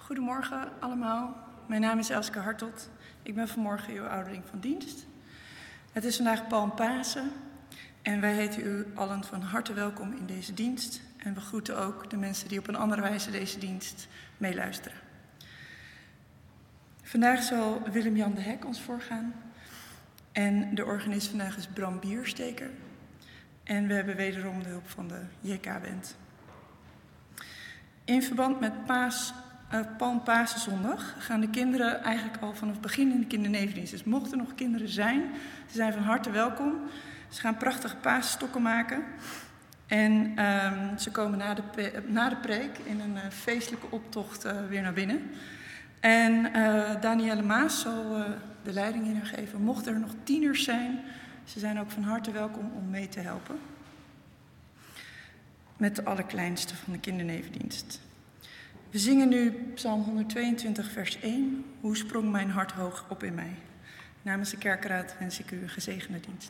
Goedemorgen allemaal. Mijn naam is Elske Hartelt. Ik ben vanmorgen uw ouderling van dienst. Het is vandaag Palmpasen en wij heten u allen van harte welkom in deze dienst. En we groeten ook de mensen die op een andere wijze deze dienst meeluisteren. Vandaag zal Willem-Jan de Hek ons voorgaan. En de organist vandaag is Bram Biersteker. En we hebben wederom de hulp van de JK-band. In verband met Palmpasenzondag gaan de kinderen eigenlijk al vanaf het begin in de kindernevendienst. Dus mochten er nog kinderen zijn, ze zijn van harte welkom. Ze gaan prachtige paasstokken maken. En ze komen na de preek in een feestelijke optocht weer naar binnen. En Danielle Maas zal de leiding in geven. Mochten er nog tieners zijn, ze zijn ook van harte welkom om mee te helpen. Met de allerkleinste van de kindernevendienst. We zingen nu Psalm 122 vers 1. Hoe sprong mijn hart hoog op in mij. Namens de kerkenraad wens ik u een gezegende dienst.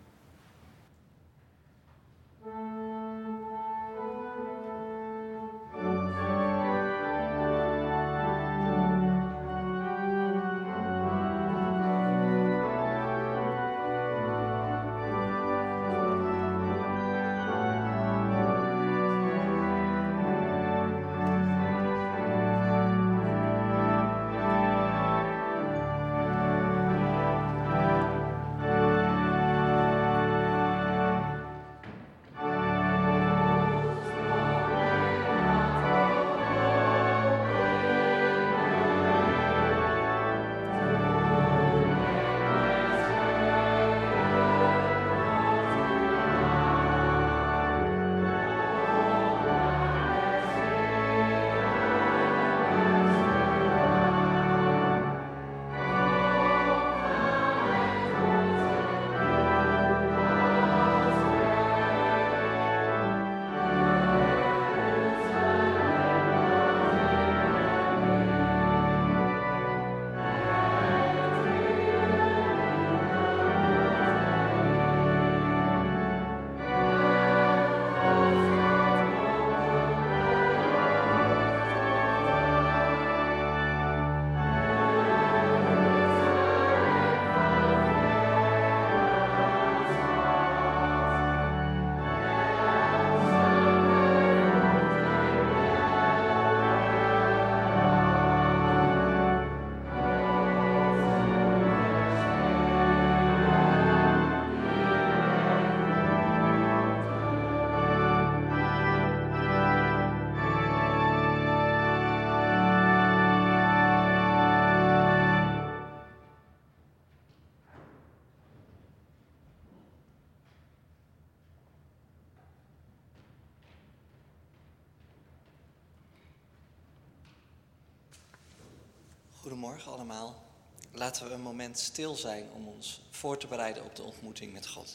Goedemorgen allemaal. Laten we een moment stil zijn om ons voor te bereiden op de ontmoeting met God.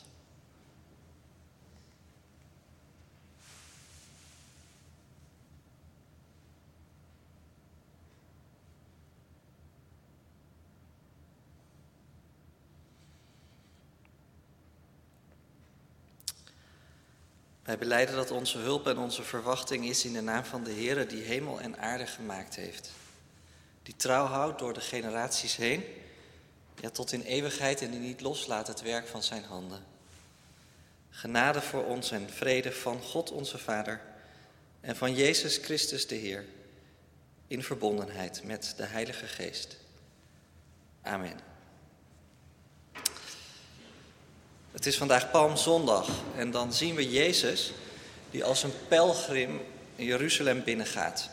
Wij belijden dat onze hulp en onze verwachting is in de naam van de Heere die hemel en aarde gemaakt heeft. Die trouw houdt door de generaties heen, ja tot in eeuwigheid en die niet loslaat het werk van zijn handen. Genade voor ons en vrede van God onze Vader en van Jezus Christus de Heer, in verbondenheid met de Heilige Geest. Amen. Het is vandaag Palmzondag en dan zien we Jezus die als een pelgrim in Jeruzalem binnengaat.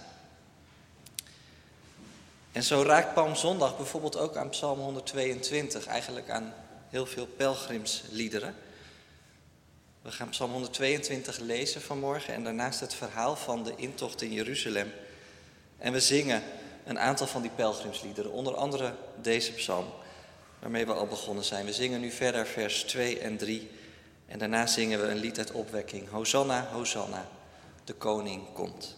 En zo raakt Palmzondag bijvoorbeeld ook aan Psalm 122, eigenlijk aan heel veel pelgrimsliederen. We gaan Psalm 122 lezen vanmorgen en daarnaast het verhaal van de intocht in Jeruzalem. En we zingen een aantal van die pelgrimsliederen, onder andere deze psalm, waarmee we al begonnen zijn. We zingen nu verder vers 2 en 3 en daarna zingen we een lied uit opwekking. Hosanna, Hosanna, de koning komt.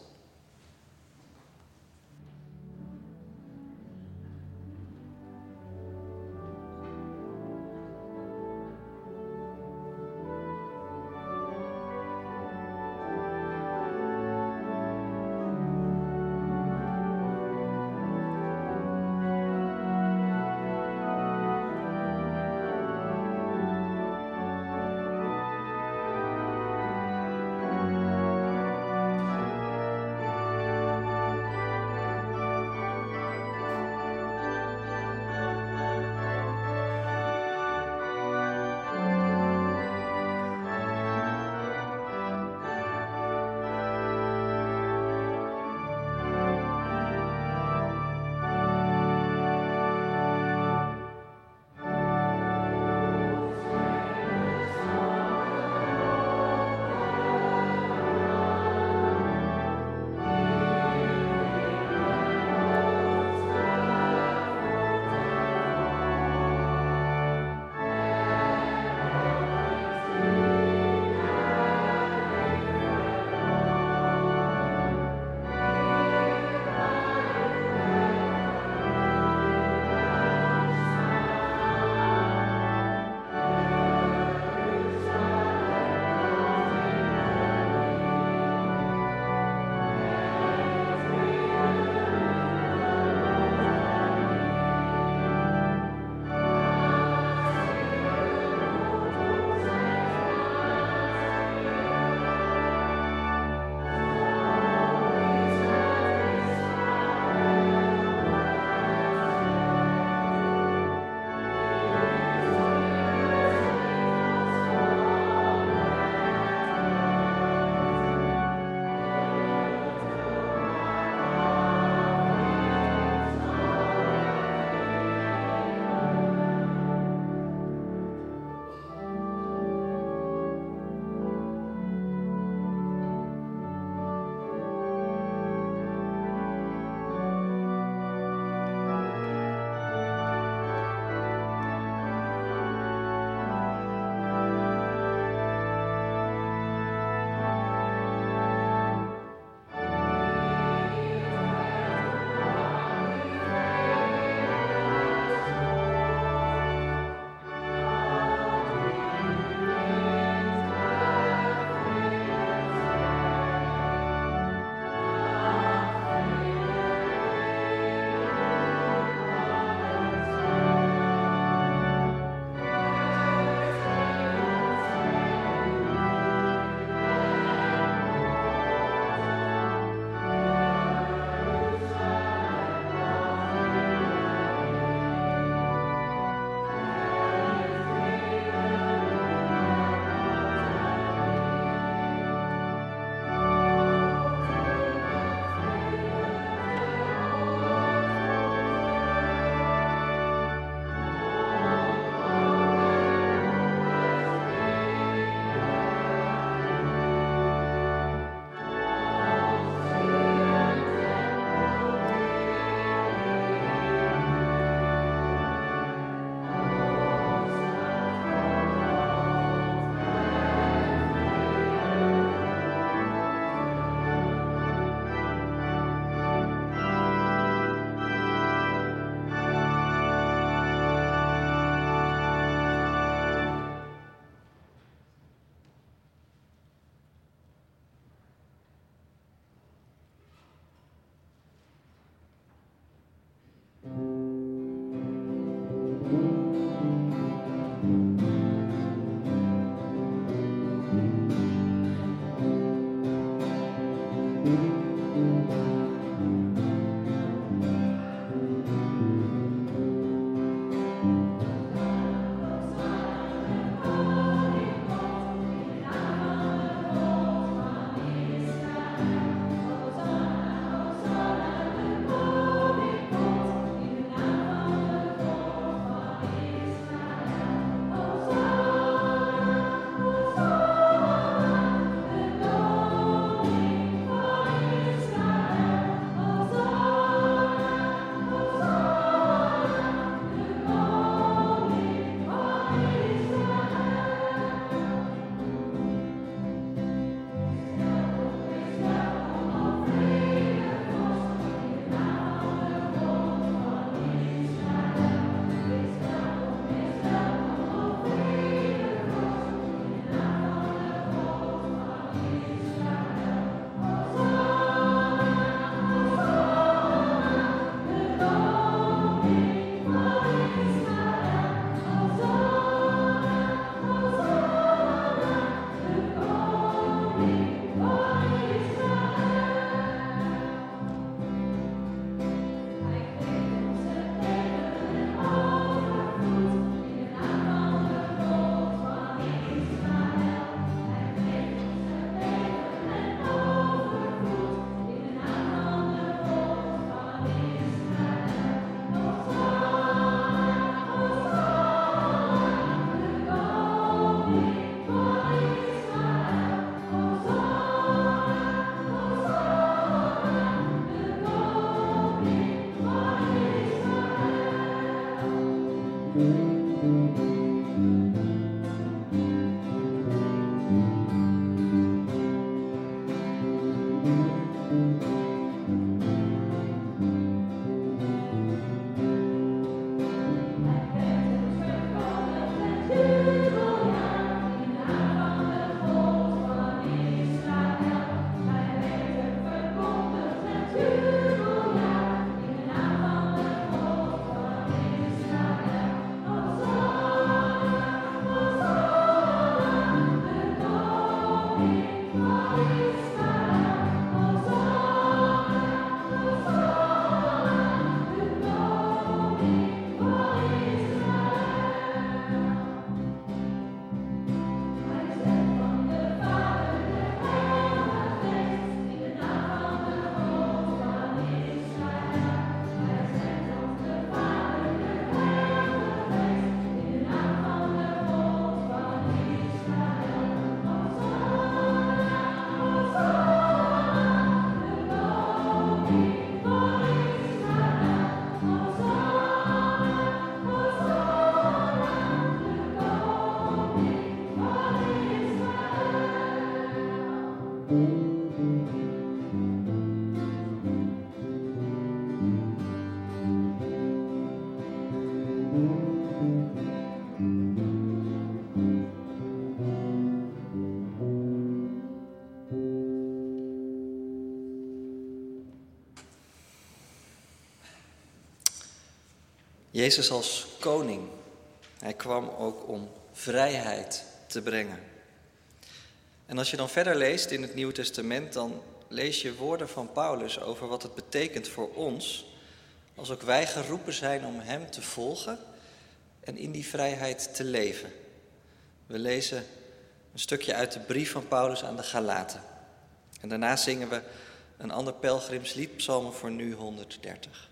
Jezus als koning. Hij kwam ook om vrijheid te brengen. En als je dan verder leest in het Nieuwe Testament, dan lees je woorden van Paulus over wat het betekent voor ons, als ook wij geroepen zijn om hem te volgen en in die vrijheid te leven. We lezen een stukje uit de brief van Paulus aan de Galaten. En daarna zingen we een ander pelgrimslied, Psalmen voor nu 130.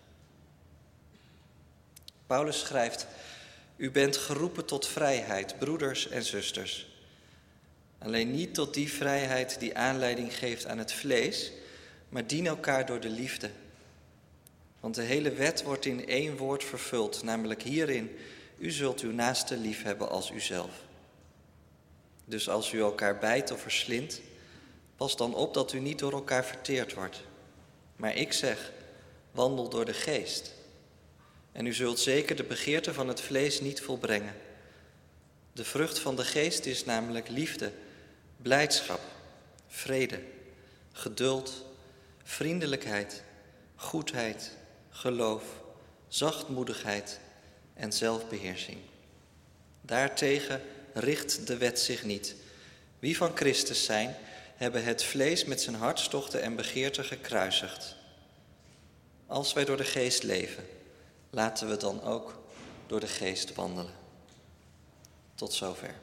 Paulus schrijft: U bent geroepen tot vrijheid, broeders en zusters. Alleen niet tot die vrijheid die aanleiding geeft aan het vlees, maar dien elkaar door de liefde. Want de hele wet wordt in één woord vervuld, namelijk hierin: u zult uw naaste lief hebben als uzelf. Dus als u elkaar bijt of verslindt, pas dan op dat u niet door elkaar verteerd wordt. Maar ik zeg, wandel door de geest. En u zult zeker de begeerte van het vlees niet volbrengen. De vrucht van de geest is namelijk liefde, blijdschap, vrede, geduld, vriendelijkheid, goedheid, geloof, zachtmoedigheid en zelfbeheersing. Daartegen richt de wet zich niet. Wie van Christus zijn, hebben het vlees met zijn hartstochten en begeerten gekruisigd. Als wij door de geest leven, laten we dan ook door de geest wandelen. Tot zover.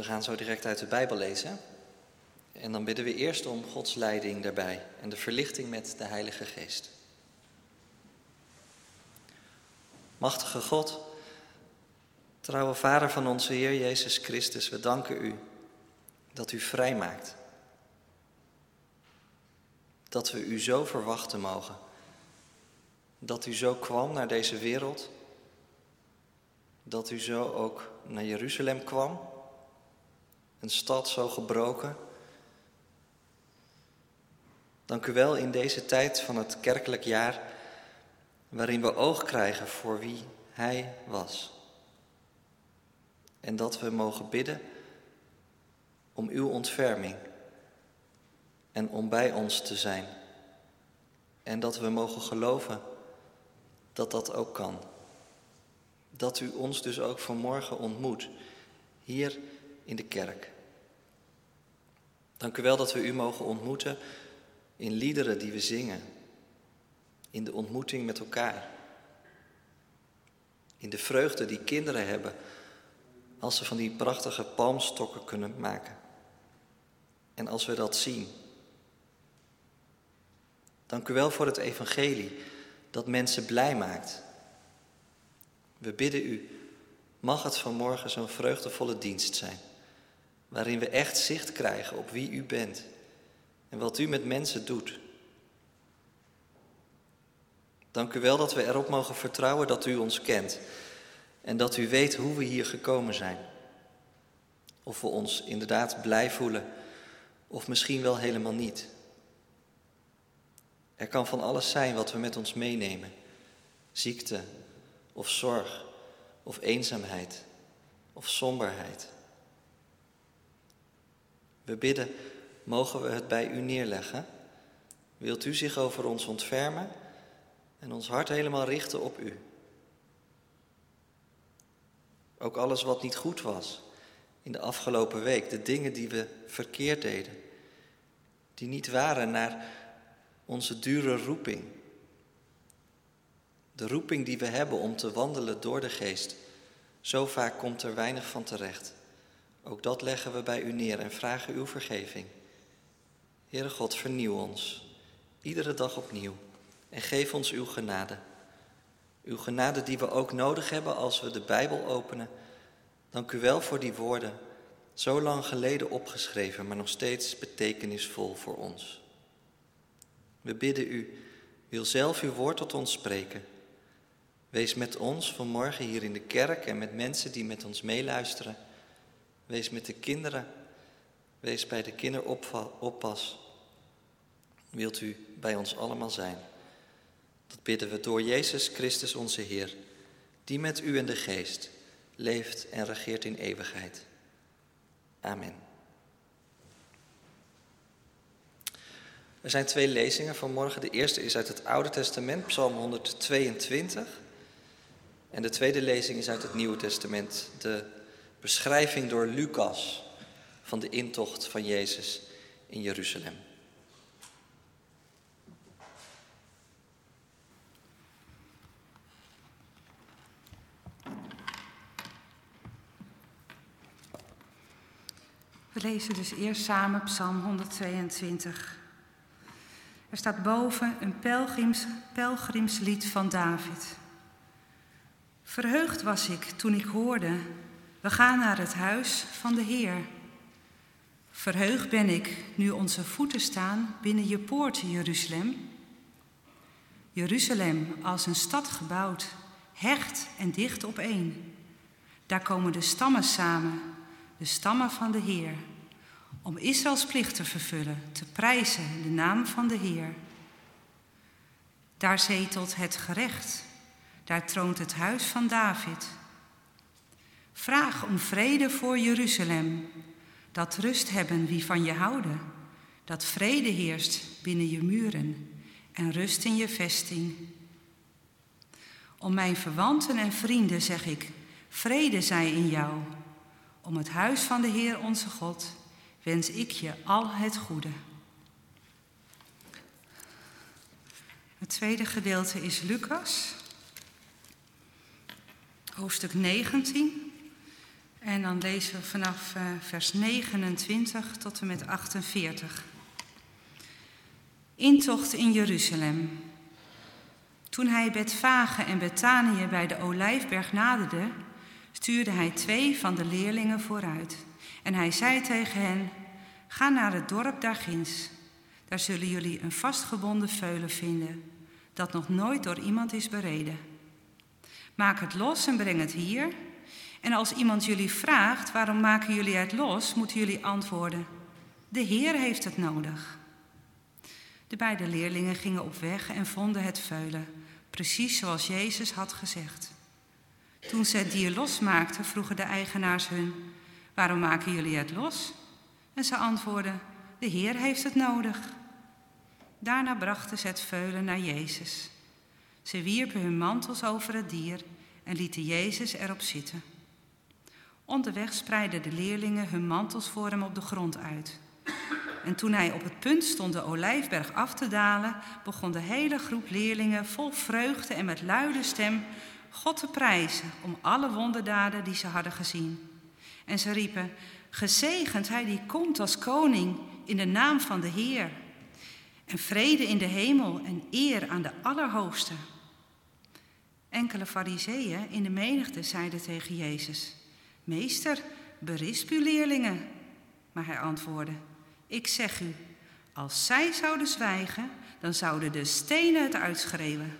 We gaan zo direct uit de Bijbel lezen. En dan bidden we eerst om Gods leiding daarbij en de verlichting met de Heilige Geest. Machtige God, trouwe Vader van onze Heer Jezus Christus, we danken u dat u vrijmaakt. Dat we u zo verwachten mogen. Dat u zo kwam naar deze wereld. Dat u zo ook naar Jeruzalem kwam. Een stad zo gebroken. Dank u wel in deze tijd van het kerkelijk jaar, waarin we oog krijgen voor wie hij was. En dat we mogen bidden om uw ontferming en om bij ons te zijn. En dat we mogen geloven dat dat ook kan. Dat u ons dus ook vanmorgen ontmoet, hier in de kerk. Dank u wel dat we u mogen ontmoeten in liederen die we zingen. In de ontmoeting met elkaar. In de vreugde die kinderen hebben als ze van die prachtige palmstokken kunnen maken. En als we dat zien. Dank u wel voor het evangelie dat mensen blij maakt. We bidden u, mag het vanmorgen zo'n vreugdevolle dienst zijn. Waarin we echt zicht krijgen op wie u bent en wat u met mensen doet. Dank u wel dat we erop mogen vertrouwen dat u ons kent en dat u weet hoe we hier gekomen zijn. Of we ons inderdaad blij voelen of misschien wel helemaal niet. Er kan van alles zijn wat we met ons meenemen. Ziekte of zorg of eenzaamheid of somberheid. We bidden, mogen we het bij u neerleggen? Wilt u zich over ons ontfermen en ons hart helemaal richten op u? Ook alles wat niet goed was in de afgelopen week, de dingen die we verkeerd deden, die niet waren naar onze dure roeping. De roeping die we hebben om te wandelen door de geest. Zo vaak komt er weinig van terecht. Ook dat leggen we bij u neer en vragen uw vergeving. Heere God, vernieuw ons, iedere dag opnieuw. En geef ons uw genade. Uw genade die we ook nodig hebben als we de Bijbel openen. Dank u wel voor die woorden, zo lang geleden opgeschreven, maar nog steeds betekenisvol voor ons. We bidden u, wil zelf uw woord tot ons spreken. Wees met ons vanmorgen hier in de kerk en met mensen die met ons meeluisteren. Wees met de kinderen, wees bij de kinderoppas. Wilt u bij ons allemaal zijn? Dat bidden we door Jezus Christus onze Heer, die met u en de Geest leeft en regeert in eeuwigheid. Amen. Er zijn 2 lezingen vanmorgen. De eerste is uit het Oude Testament, Psalm 122. En de tweede lezing is uit het Nieuwe Testament, de beschrijving door Lucas van de intocht van Jezus in Jeruzalem. We lezen dus eerst samen Psalm 122. Er staat boven een pelgrimslied van David. Verheugd was ik toen ik hoorde, we gaan naar het huis van de Heer. Verheugd ben ik nu onze voeten staan binnen je poorten, Jeruzalem. Jeruzalem als een stad gebouwd, hecht en dicht opeen. Daar komen de stammen samen, de stammen van de Heer, om Israëls plicht te vervullen, te prijzen de naam van de Heer. Daar zetelt het gerecht, daar troont het huis van David. Vraag om vrede voor Jeruzalem, dat rust hebben wie van je houden, dat vrede heerst binnen je muren en rust in je vesting. Om mijn verwanten en vrienden zeg ik, vrede zij in jou. Om het huis van de Heer onze God wens ik je al het goede. Het tweede gedeelte is Lucas, hoofdstuk 19, En dan lezen we vanaf vers 29 tot en met 48. Intocht in Jeruzalem. Toen hij Betfage en Betanië bij de Olijfberg naderde, stuurde hij 2 van de leerlingen vooruit. En hij zei tegen hen: ga naar het dorp daarginds. Daar zullen jullie een vastgebonden veulen vinden, dat nog nooit door iemand is bereden. Maak het los en breng het hier. En als iemand jullie vraagt, waarom maken jullie het los, moeten jullie antwoorden: de Heer heeft het nodig. De beide leerlingen gingen op weg en vonden het veulen, precies zoals Jezus had gezegd. Toen ze het dier losmaakten, vroegen de eigenaars hun: waarom maken jullie het los? En ze antwoordden: de Heer heeft het nodig. Daarna brachten ze het veulen naar Jezus. Ze wierpen hun mantels over het dier en lieten Jezus erop zitten. Onderweg spreidden de leerlingen hun mantels voor hem op de grond uit. En toen hij op het punt stond de Olijfberg af te dalen, begon de hele groep leerlingen vol vreugde en met luide stem God te prijzen om alle wonderdaden die ze hadden gezien. En ze riepen: gezegend hij die komt als koning in de naam van de Heer. En vrede in de hemel en eer aan de Allerhoogste. Enkele farizeeën in de menigte zeiden tegen Jezus: meester, berisp uw leerlingen. Maar hij antwoordde: ik zeg u, als zij zouden zwijgen, dan zouden de stenen het uitschreeuwen.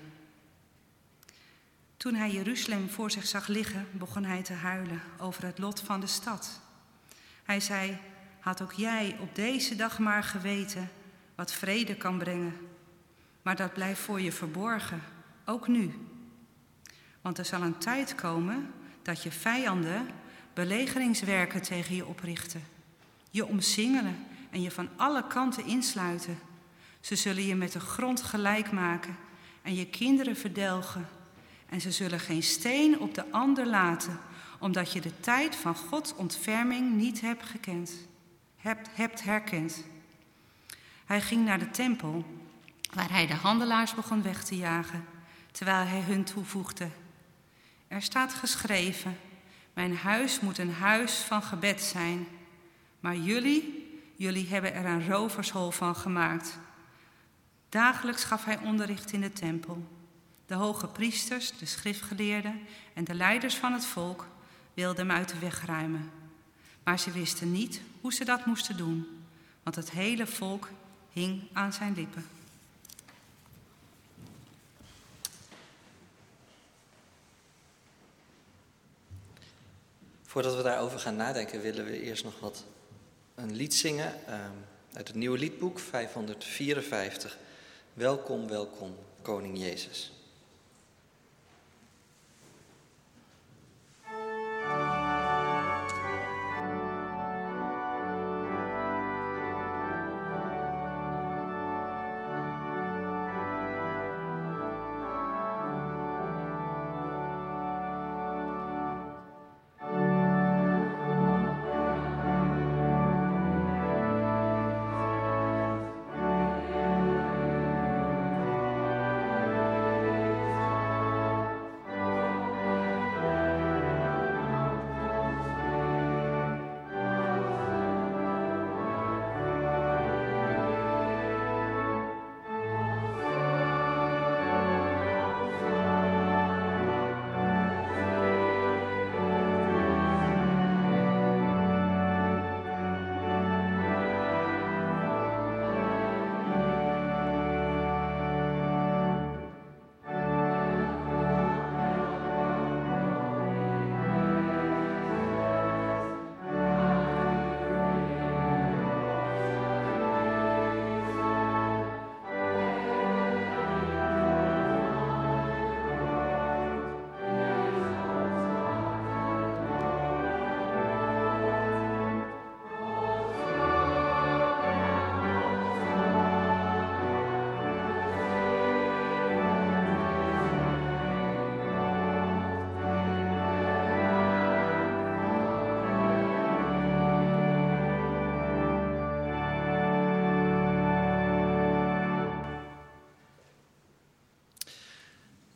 Toen hij Jeruzalem voor zich zag liggen, begon hij te huilen over het lot van de stad. Hij zei: had ook jij op deze dag maar geweten wat vrede kan brengen. Maar dat blijft voor je verborgen, ook nu. Want er zal een tijd komen dat je vijanden belegeringswerken tegen je oprichten, je omsingelen en je van alle kanten insluiten. Ze zullen je met de grond gelijk maken en je kinderen verdelgen. En ze zullen geen steen op de ander laten, omdat je de tijd van Gods ontferming niet hebt herkend. Hij ging naar de tempel, waar hij de handelaars begon weg te jagen, terwijl hij hun toevoegde: er staat geschreven, mijn huis moet een huis van gebed zijn. Maar jullie hebben er een rovershol van gemaakt. Dagelijks gaf hij onderricht in de tempel. De hoge priesters, de schriftgeleerden en de leiders van het volk wilden hem uit de weg ruimen. Maar ze wisten niet hoe ze dat moesten doen, want het hele volk hing aan zijn lippen. Voordat we daarover gaan nadenken, willen we eerst nog een lied zingen uit het nieuwe liedboek 554. Welkom, welkom, Koning Jezus.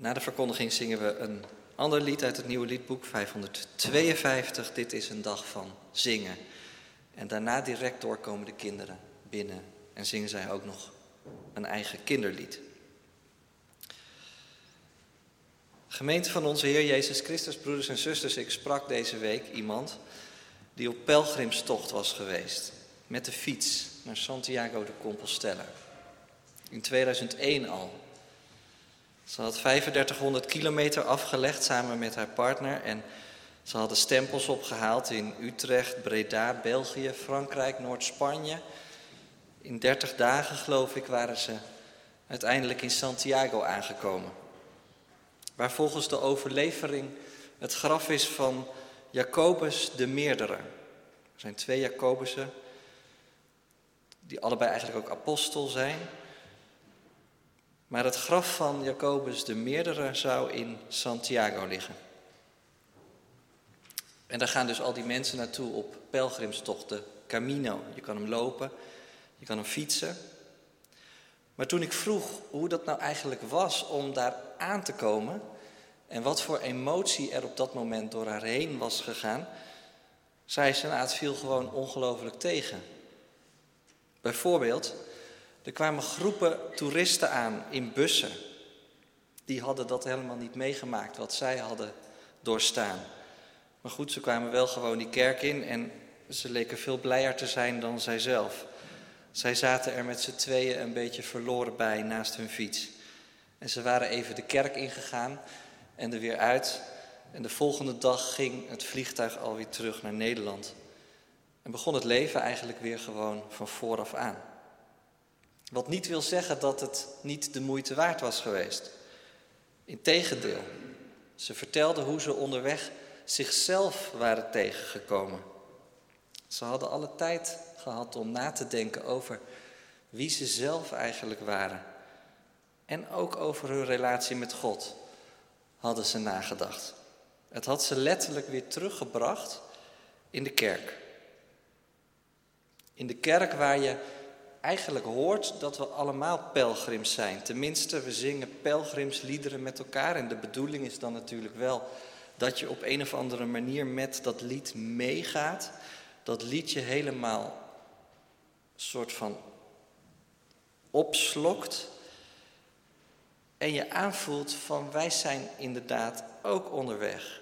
Na de verkondiging zingen we een ander lied uit het nieuwe liedboek, 552. Dit is een dag van zingen. En daarna direct door komen de kinderen binnen en zingen zij ook nog een eigen kinderlied. Gemeente van onze Heer Jezus Christus, broeders en zusters, ik sprak deze week iemand die op pelgrimstocht was geweest met de fiets naar Santiago de Compostela. In 2001 al. Ze had 3500 kilometer afgelegd samen met haar partner en ze hadden stempels opgehaald in Utrecht, Breda, België, Frankrijk, Noord-Spanje. In 30 dagen, geloof ik, waren ze uiteindelijk in Santiago aangekomen. Waar volgens de overlevering het graf is van Jacobus de Meerdere. Er zijn 2 Jacobussen, die allebei eigenlijk ook apostel zijn. Maar het graf van Jacobus de Meerdere zou in Santiago liggen. En daar gaan dus al die mensen naartoe op pelgrimstochten, Camino. Je kan hem lopen, je kan hem fietsen. Maar toen ik vroeg hoe dat nou eigenlijk was om daar aan te komen en wat voor emotie er op dat moment door haar heen was gegaan, zei ze, het viel gewoon ongelooflijk tegen. Bijvoorbeeld, er kwamen groepen toeristen aan in bussen. Die hadden dat helemaal niet meegemaakt, wat zij hadden doorstaan. Maar goed, ze kwamen wel gewoon die kerk in en ze leken veel blijer te zijn dan zijzelf. Zij zaten er met z'n tweeën een beetje verloren bij naast hun fiets. En ze waren even de kerk ingegaan en er weer uit. En de volgende dag ging het vliegtuig alweer terug naar Nederland. En begon het leven eigenlijk weer gewoon van vooraf aan. Wat niet wil zeggen dat het niet de moeite waard was geweest. Integendeel, ze vertelden hoe ze onderweg zichzelf waren tegengekomen. Ze hadden alle tijd gehad om na te denken over wie ze zelf eigenlijk waren. En ook over hun relatie met God hadden ze nagedacht. Het had ze letterlijk weer teruggebracht in de kerk. In de kerk waar je eigenlijk hoort dat we allemaal pelgrims zijn. Tenminste, we zingen pelgrimsliederen met elkaar. En de bedoeling is dan natuurlijk wel dat je op een of andere manier met dat lied meegaat. Dat liedje helemaal soort van opslokt. En je aanvoelt van wij zijn inderdaad ook onderweg.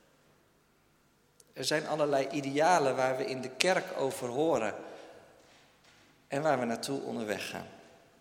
Er zijn allerlei idealen waar we in de kerk over horen. En waar we naartoe onderweg gaan.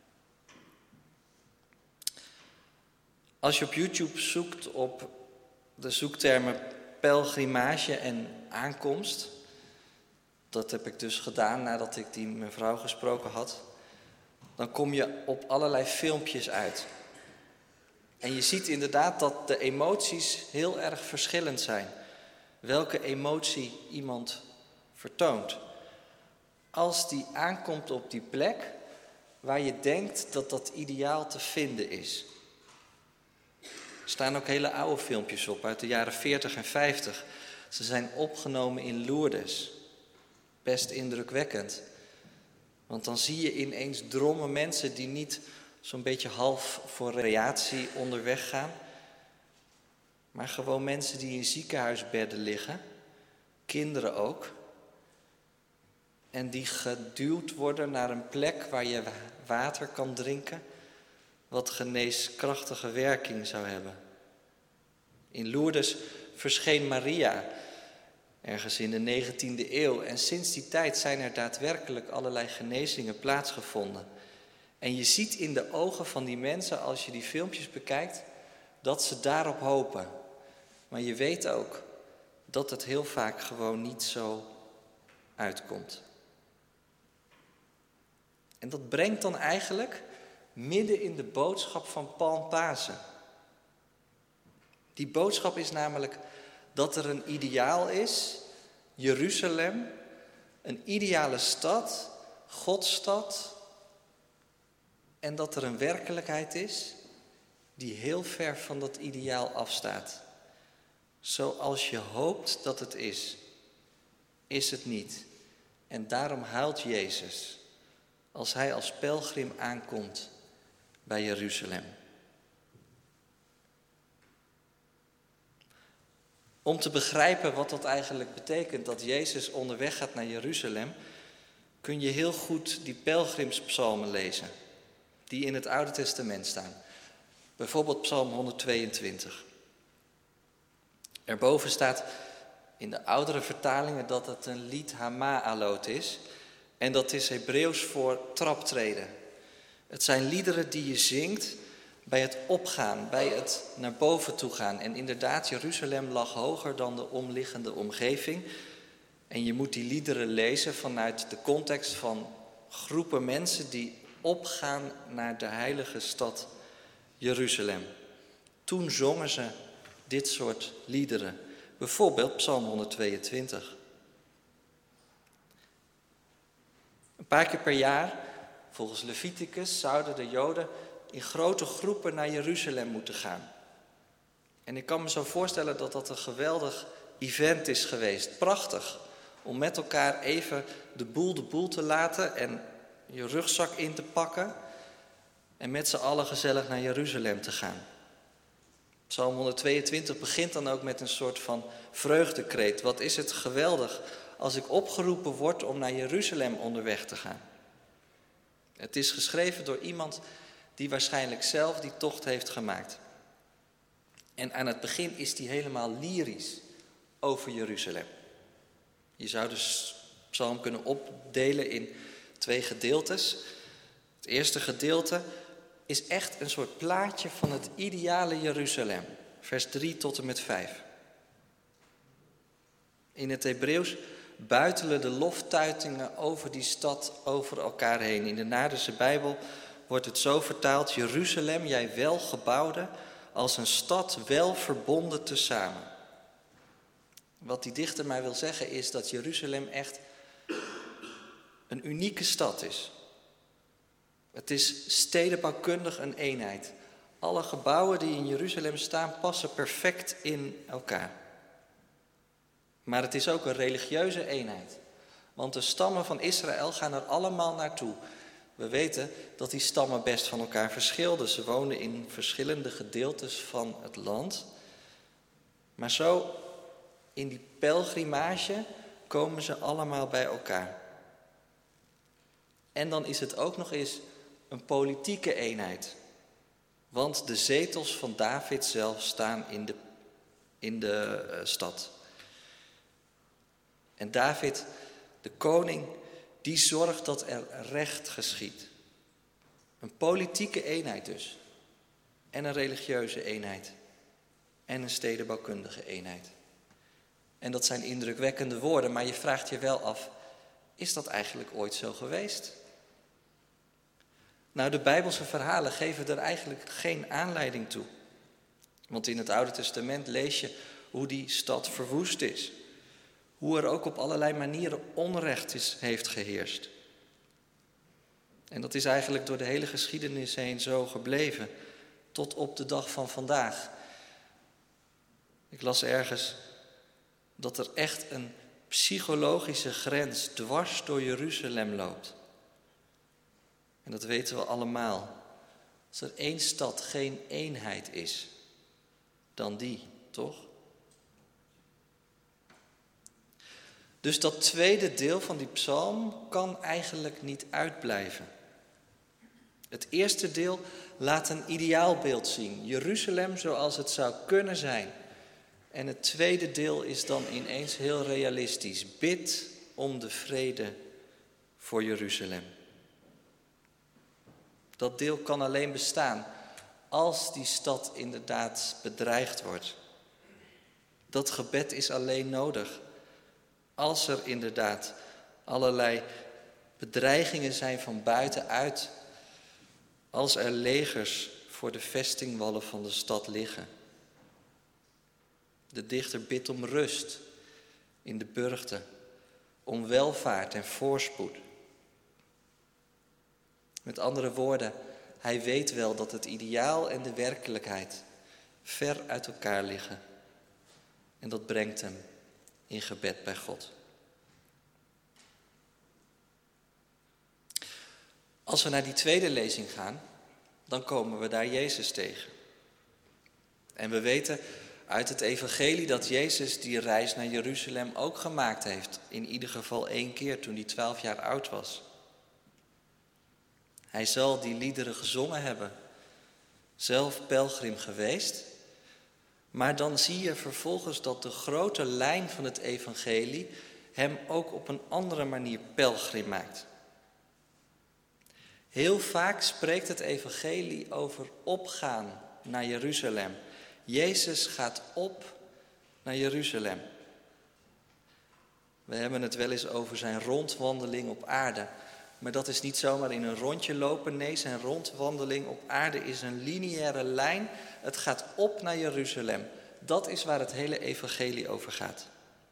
Als je op YouTube zoekt op de zoektermen pelgrimage en aankomst. Dat heb ik dus gedaan nadat ik die mevrouw gesproken had. Dan kom je op allerlei filmpjes uit. En je ziet inderdaad dat de emoties heel erg verschillend zijn. Welke emotie iemand vertoont. Als die aankomt op die plek waar je denkt dat dat ideaal te vinden is. Er staan ook hele oude filmpjes op uit de jaren 40 en 50. Ze zijn opgenomen in Lourdes. Best indrukwekkend. Want dan zie je ineens drommen mensen die niet zo'n beetje half voor recreatie onderweg gaan. Maar gewoon mensen die in ziekenhuisbedden liggen. Kinderen ook. En die geduwd worden naar een plek waar je water kan drinken. Wat geneeskrachtige werking zou hebben. In Lourdes verscheen Maria. Ergens in de 19e eeuw. En sinds die tijd zijn er daadwerkelijk allerlei genezingen plaatsgevonden. En je ziet in de ogen van die mensen, als je die filmpjes bekijkt, dat ze daarop hopen. Maar je weet ook dat het heel vaak gewoon niet zo uitkomt. En dat brengt dan eigenlijk midden in de boodschap van Palmpasen. Die boodschap is namelijk dat er een ideaal is, Jeruzalem, een ideale stad, Godsstad. En dat er een werkelijkheid is die heel ver van dat ideaal afstaat. Zoals je hoopt dat het is het niet. En daarom huilt Jezus als hij als pelgrim aankomt bij Jeruzalem. Om te begrijpen wat dat eigenlijk betekent, dat Jezus onderweg gaat naar Jeruzalem, kun je heel goed die pelgrimspsalmen lezen, die in het Oude Testament staan. Bijvoorbeeld Psalm 122. Erboven staat in de oudere vertalingen dat het een lied hama'alot is. En dat is Hebreeuws voor traptreden. Het zijn liederen die je zingt bij het opgaan, bij het naar boven toe gaan. En inderdaad, Jeruzalem lag hoger dan de omliggende omgeving. En je moet die liederen lezen vanuit de context van groepen mensen die opgaan naar de heilige stad Jeruzalem. Toen zongen ze dit soort liederen. Bijvoorbeeld Psalm 122. Een paar keer per jaar, volgens Leviticus, zouden de Joden in grote groepen naar Jeruzalem moeten gaan. En ik kan me zo voorstellen dat dat een geweldig event is geweest. Prachtig, om met elkaar even de boel te laten en je rugzak in te pakken en met z'n allen gezellig naar Jeruzalem te gaan. Psalm 122 begint dan ook met een soort van vreugdekreet. Wat is het geweldig als ik opgeroepen word om naar Jeruzalem onderweg te gaan. Het is geschreven door iemand die waarschijnlijk zelf die tocht heeft gemaakt. En aan het begin is die helemaal lyrisch over Jeruzalem. Je zou dus psalm kunnen opdelen in 2 gedeeltes. Het eerste gedeelte is echt een soort plaatje van het ideale Jeruzalem. Vers 3 tot en met 5. In het Hebreeuws buitelen de loftuitingen over die stad over elkaar heen. In de Naardense Bijbel wordt het zo vertaald: Jeruzalem, jij welgebouwde, als een stad wel verbonden tezamen. Wat die dichter maar wil zeggen is dat Jeruzalem echt een unieke stad is. Het is stedenbouwkundig een eenheid. Alle gebouwen die in Jeruzalem staan passen perfect in elkaar. Maar het is ook een religieuze eenheid. Want de stammen van Israël gaan er allemaal naartoe. We weten dat die stammen best van elkaar verschilden. Ze woonden in verschillende gedeeltes van het land. Maar zo in die pelgrimage komen ze allemaal bij elkaar. En dan is het ook nog eens een politieke eenheid. Want de zetels van David zelf staan in de stad. En David, de koning, die zorgt dat er recht geschiedt. Een politieke eenheid dus. En een religieuze eenheid. En een stedenbouwkundige eenheid. En dat zijn indrukwekkende woorden, maar je vraagt je wel af, is dat eigenlijk ooit zo geweest? Nou, de Bijbelse verhalen geven er eigenlijk geen aanleiding toe. Want in het Oude Testament lees je hoe die stad verwoest is. Hoe er ook op allerlei manieren onrecht heeft geheerst. En dat is eigenlijk door de hele geschiedenis heen zo gebleven. Tot op de dag van vandaag. Ik las ergens dat er echt een psychologische grens dwars door Jeruzalem loopt. En dat weten we allemaal. Als er één stad geen eenheid is, dan die, toch? Dus dat tweede deel van die psalm kan eigenlijk niet uitblijven. Het eerste deel laat een ideaalbeeld zien. Jeruzalem zoals het zou kunnen zijn. En het tweede deel is dan ineens heel realistisch. Bid om de vrede voor Jeruzalem. Dat deel kan alleen bestaan als die stad inderdaad bedreigd wordt. Dat gebed is alleen nodig als er inderdaad allerlei bedreigingen zijn van buitenuit. Als er legers voor de vestingwallen van de stad liggen. De dichter bidt om rust in de burchten, om welvaart en voorspoed. Met andere woorden, hij weet wel dat het ideaal en de werkelijkheid ver uit elkaar liggen. En dat brengt hem in gebed bij God. Als we naar die tweede lezing gaan, dan komen we daar Jezus tegen. En we weten uit het evangelie dat Jezus die reis naar Jeruzalem ook gemaakt heeft. In ieder geval 1 keer toen hij 12 jaar oud was. Hij zal die liederen gezongen hebben. Zelf pelgrim geweest. Maar dan zie je vervolgens dat de grote lijn van het evangelie hem ook op een andere manier pelgrim maakt. Heel vaak spreekt het evangelie over opgaan naar Jeruzalem. Jezus gaat op naar Jeruzalem. We hebben het wel eens over zijn rondwandeling op aarde. Maar dat is niet zomaar in een rondje lopen. Nee, zijn rondwandeling op aarde is een lineaire lijn. Het gaat op naar Jeruzalem. Dat is waar het hele evangelie over gaat.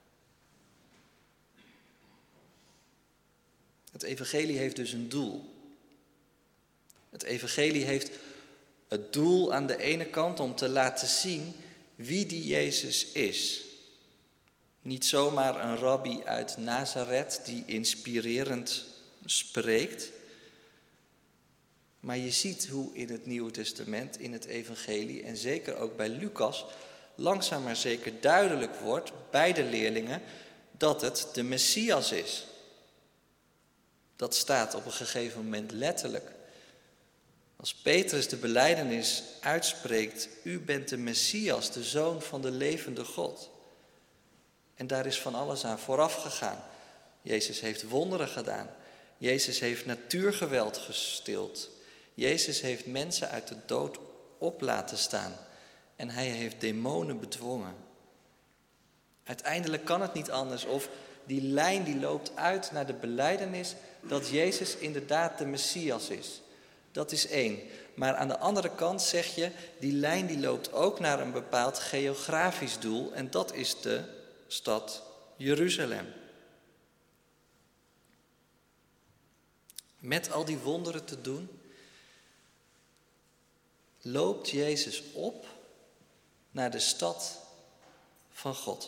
Het evangelie heeft dus een doel. Het evangelie heeft het doel aan de ene kant om te laten zien wie die Jezus is. Niet zomaar een rabbi uit Nazareth die inspirerend spreekt. Maar je ziet hoe in het Nieuwe Testament, in het evangelie en zeker ook bij Lucas, langzaam maar zeker duidelijk wordt bij de leerlingen dat het de Messias is. Dat staat op een gegeven moment letterlijk. Als Petrus de belijdenis uitspreekt, u bent de Messias, de Zoon van de levende God. En daar is van alles aan vooraf gegaan. Jezus heeft wonderen gedaan. Jezus heeft natuurgeweld gestild. Jezus heeft mensen uit de dood op laten staan. En hij heeft demonen bedwongen. Uiteindelijk kan het niet anders of die lijn die loopt uit naar de belijdenis dat Jezus inderdaad de Messias is. Dat is 1. Maar aan de andere kant zeg je, die lijn die loopt ook naar een bepaald geografisch doel. En dat is de stad Jeruzalem. Met al die wonderen te doen, loopt Jezus op naar de stad van God.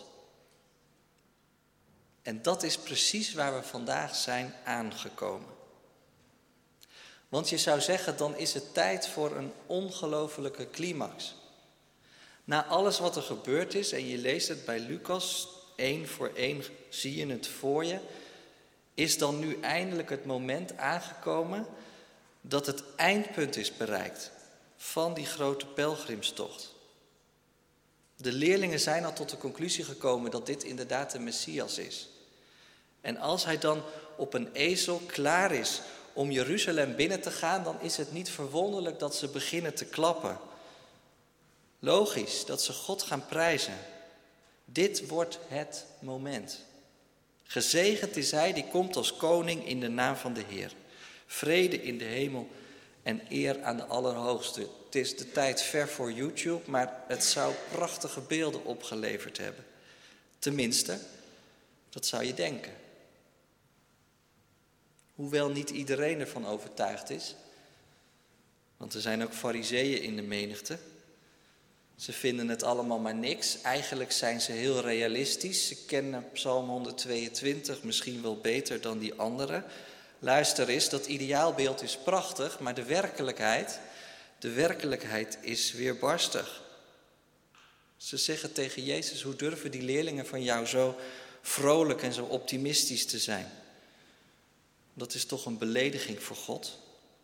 En dat is precies waar we vandaag zijn aangekomen. Want je zou zeggen, dan is het tijd voor een ongelofelijke climax. Na alles wat er gebeurd is, en je leest het bij Lucas, 1 voor 1 zie je het voor je, is dan nu eindelijk het moment aangekomen dat het eindpunt is bereikt van die grote pelgrimstocht. De leerlingen zijn al tot de conclusie gekomen dat dit inderdaad de Messias is. En als hij dan op een ezel klaar is om Jeruzalem binnen te gaan, dan is het niet verwonderlijk dat ze beginnen te klappen. Logisch dat ze God gaan prijzen. Dit wordt het moment. Gezegend is hij die komt als koning in de naam van de Heer. Vrede in de hemel en eer aan de Allerhoogste. Het is de tijd ver voor YouTube, maar het zou prachtige beelden opgeleverd hebben. Tenminste, dat zou je denken. Hoewel niet iedereen ervan overtuigd is. Want er zijn ook farizeeën in de menigte. Ze vinden het allemaal maar niks. Eigenlijk zijn ze heel realistisch. Ze kennen Psalm 122 misschien wel beter dan die anderen. Luister eens, dat ideaalbeeld is prachtig, maar de werkelijkheid is weerbarstig. Ze zeggen tegen Jezus, hoe durven die leerlingen van jou zo vrolijk en zo optimistisch te zijn? Dat is toch een belediging voor God?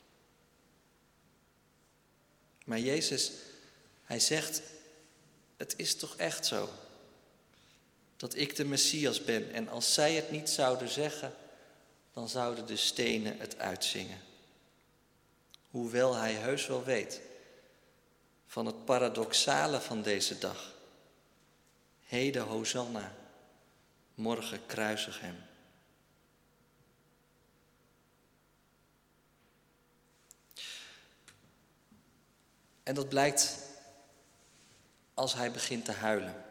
Maar Jezus, hij zegt, het is toch echt zo dat ik de Messias ben. En als zij het niet zouden zeggen, dan zouden de stenen het uitzingen. Hoewel hij heus wel weet van het paradoxale van deze dag. Heden Hosanna, morgen kruisig hem. En dat blijkt als hij begint te huilen.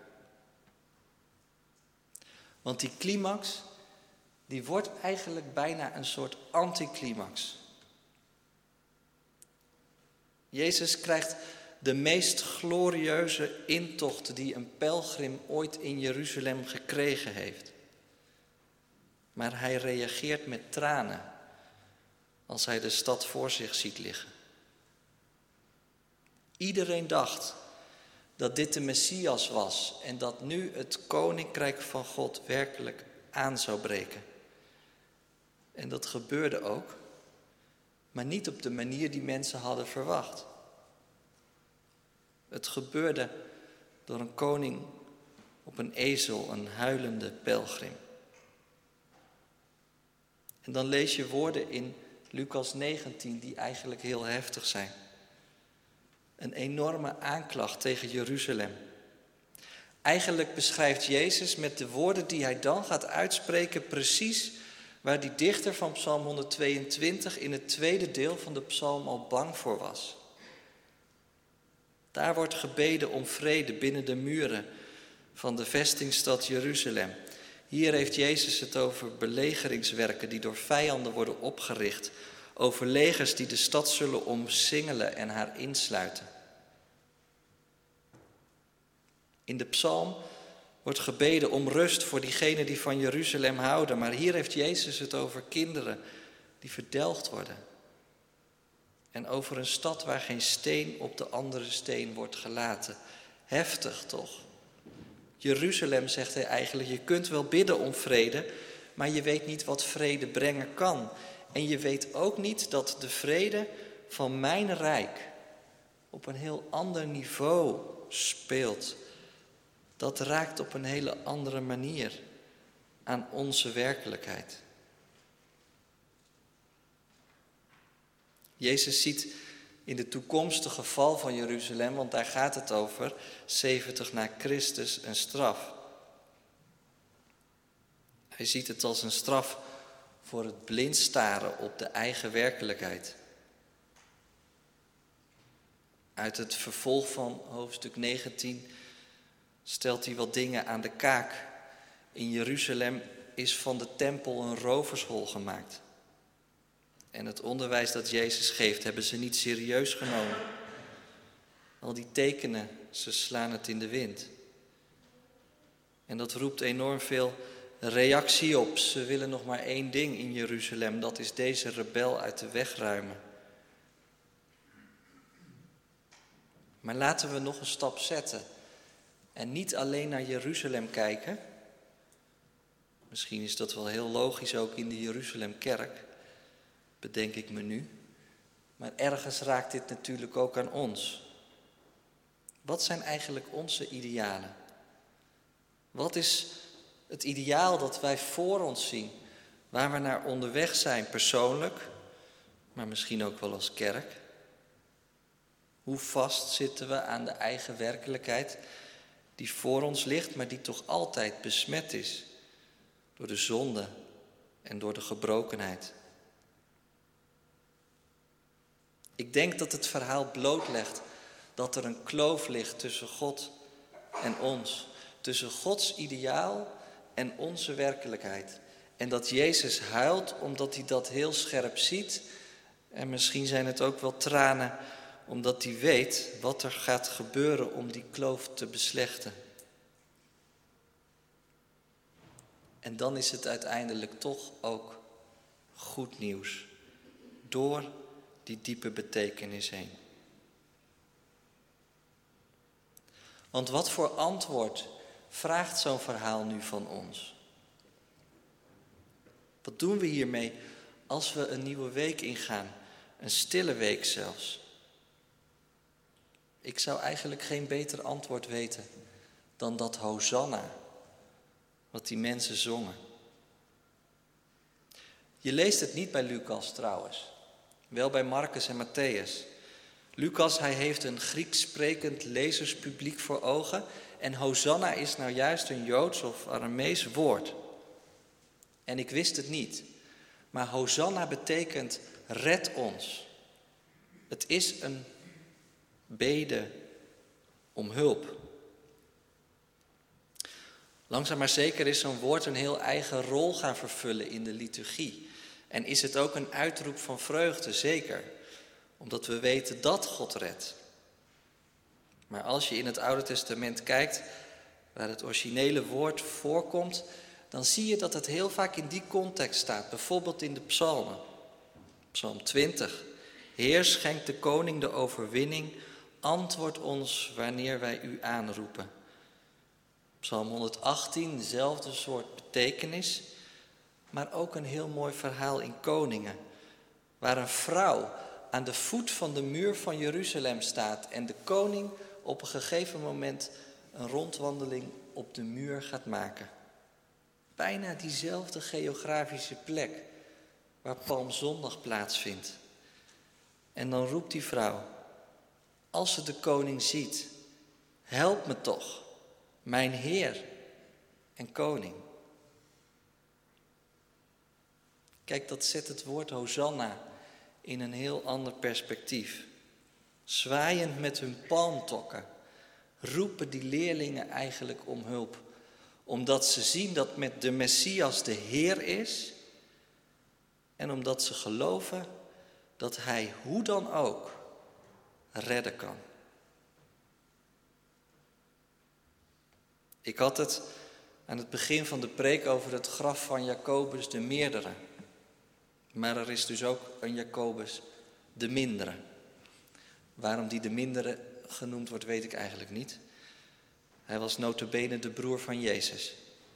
Want die climax, die wordt eigenlijk bijna een soort anticlimax. Jezus krijgt de meest glorieuze intocht die een pelgrim ooit in Jeruzalem gekregen heeft. Maar hij reageert met tranen als hij de stad voor zich ziet liggen. Iedereen dacht dat dit de Messias was en dat nu het koninkrijk van God werkelijk aan zou breken. En dat gebeurde ook, maar niet op de manier die mensen hadden verwacht. Het gebeurde door een koning op een ezel, een huilende pelgrim. En dan lees je woorden in Lucas 19 die eigenlijk heel heftig zijn. Een enorme aanklacht tegen Jeruzalem. Eigenlijk beschrijft Jezus met de woorden die hij dan gaat uitspreken precies waar die dichter van Psalm 122 in het tweede deel van de psalm al bang voor was. Daar wordt gebeden om vrede binnen de muren van de vestingstad Jeruzalem. Hier heeft Jezus het over belegeringswerken die door vijanden worden opgericht. Over legers die de stad zullen omsingelen en haar insluiten. In de psalm wordt gebeden om rust voor diegenen die van Jeruzalem houden. Maar hier heeft Jezus het over kinderen die verdelgd worden. En over een stad waar geen steen op de andere steen wordt gelaten. Heftig toch? Jeruzalem, zegt hij eigenlijk, je kunt wel bidden om vrede, maar je weet niet wat vrede brengen kan. En je weet ook niet dat de vrede van mijn rijk op een heel ander niveau speelt. Dat raakt op een hele andere manier aan onze werkelijkheid. Jezus ziet in de toekomstige val van Jeruzalem, want daar gaat het over, 70 na Christus, een straf. Hij ziet het als een straf voor het blind staren op de eigen werkelijkheid. Uit het vervolg van hoofdstuk 19 stelt hij wat dingen aan de kaak. In Jeruzalem is van de tempel een rovershol gemaakt. En het onderwijs dat Jezus geeft, hebben ze niet serieus genomen. Al die tekenen, ze slaan het in de wind. En dat roept enorm veel reactie op. Ze willen nog maar één ding in Jeruzalem, dat is deze rebel uit de weg ruimen. Maar laten we nog een stap zetten en niet alleen naar Jeruzalem kijken. Misschien is dat wel heel logisch ook in de Jeruzalemkerk, bedenk ik me nu. Maar ergens raakt dit natuurlijk ook aan ons. Wat zijn eigenlijk onze idealen? Wat is het ideaal dat wij voor ons zien, waar we naar onderweg zijn persoonlijk, maar misschien ook wel als kerk? Hoe vast zitten we aan de eigen werkelijkheid die voor ons ligt, maar die toch altijd besmet is door de zonde en door de gebrokenheid? Ik denk dat het verhaal blootlegt dat er een kloof ligt tussen God en ons. Tussen Gods ideaal en onze werkelijkheid. En dat Jezus huilt omdat hij dat heel scherp ziet. En misschien zijn het ook wel tranen omdat hij weet wat er gaat gebeuren om die kloof te beslechten. En dan is het uiteindelijk toch ook goed nieuws. Door die diepe betekenis heen. Want wat voor antwoord vraagt zo'n verhaal nu van ons? Wat doen we hiermee als we een nieuwe week ingaan? Een stille week zelfs. Ik zou eigenlijk geen beter antwoord weten dan dat Hosanna, wat die mensen zongen. Je leest het niet bij Lucas trouwens. Wel bij Marcus en Matthäus. Lucas, hij heeft een Grieks sprekend lezerspubliek voor ogen. En Hosanna is nou juist een Joods of Aramees woord. En ik wist het niet. Maar Hosanna betekent red ons. Het is een bede om hulp. Langzaam maar zeker is zo'n woord een heel eigen rol gaan vervullen in de liturgie. En is het ook een uitroep van vreugde, zeker. Omdat we weten dat God redt. Maar als je in het Oude Testament kijkt, waar het originele woord voorkomt, dan zie je dat het heel vaak in die context staat. Bijvoorbeeld in de psalmen. Psalm 20. Heer, schenkt de koning de overwinning, antwoord ons wanneer wij u aanroepen. Psalm 118, dezelfde soort betekenis, maar ook een heel mooi verhaal in Koningen, waar een vrouw aan de voet van de muur van Jeruzalem staat en de koning op een gegeven moment een rondwandeling op de muur gaat maken. Bijna diezelfde geografische plek waar Palmzondag plaatsvindt. En dan roept die vrouw, als ze de koning ziet, help me toch, mijn Heer en koning. Kijk, dat zet het woord Hosanna in een heel ander perspectief. Zwaaiend met hun palmtokken roepen die leerlingen eigenlijk om hulp. Omdat ze zien dat met de Messias de Heer is. En omdat ze geloven dat hij hoe dan ook redden kan. Ik had het aan het begin van de preek over het graf van Jacobus de Meerdere. Maar er is dus ook een Jacobus de Mindere. Waarom die de Mindere genoemd wordt, weet ik eigenlijk niet. Hij was nota bene de broer van Jezus.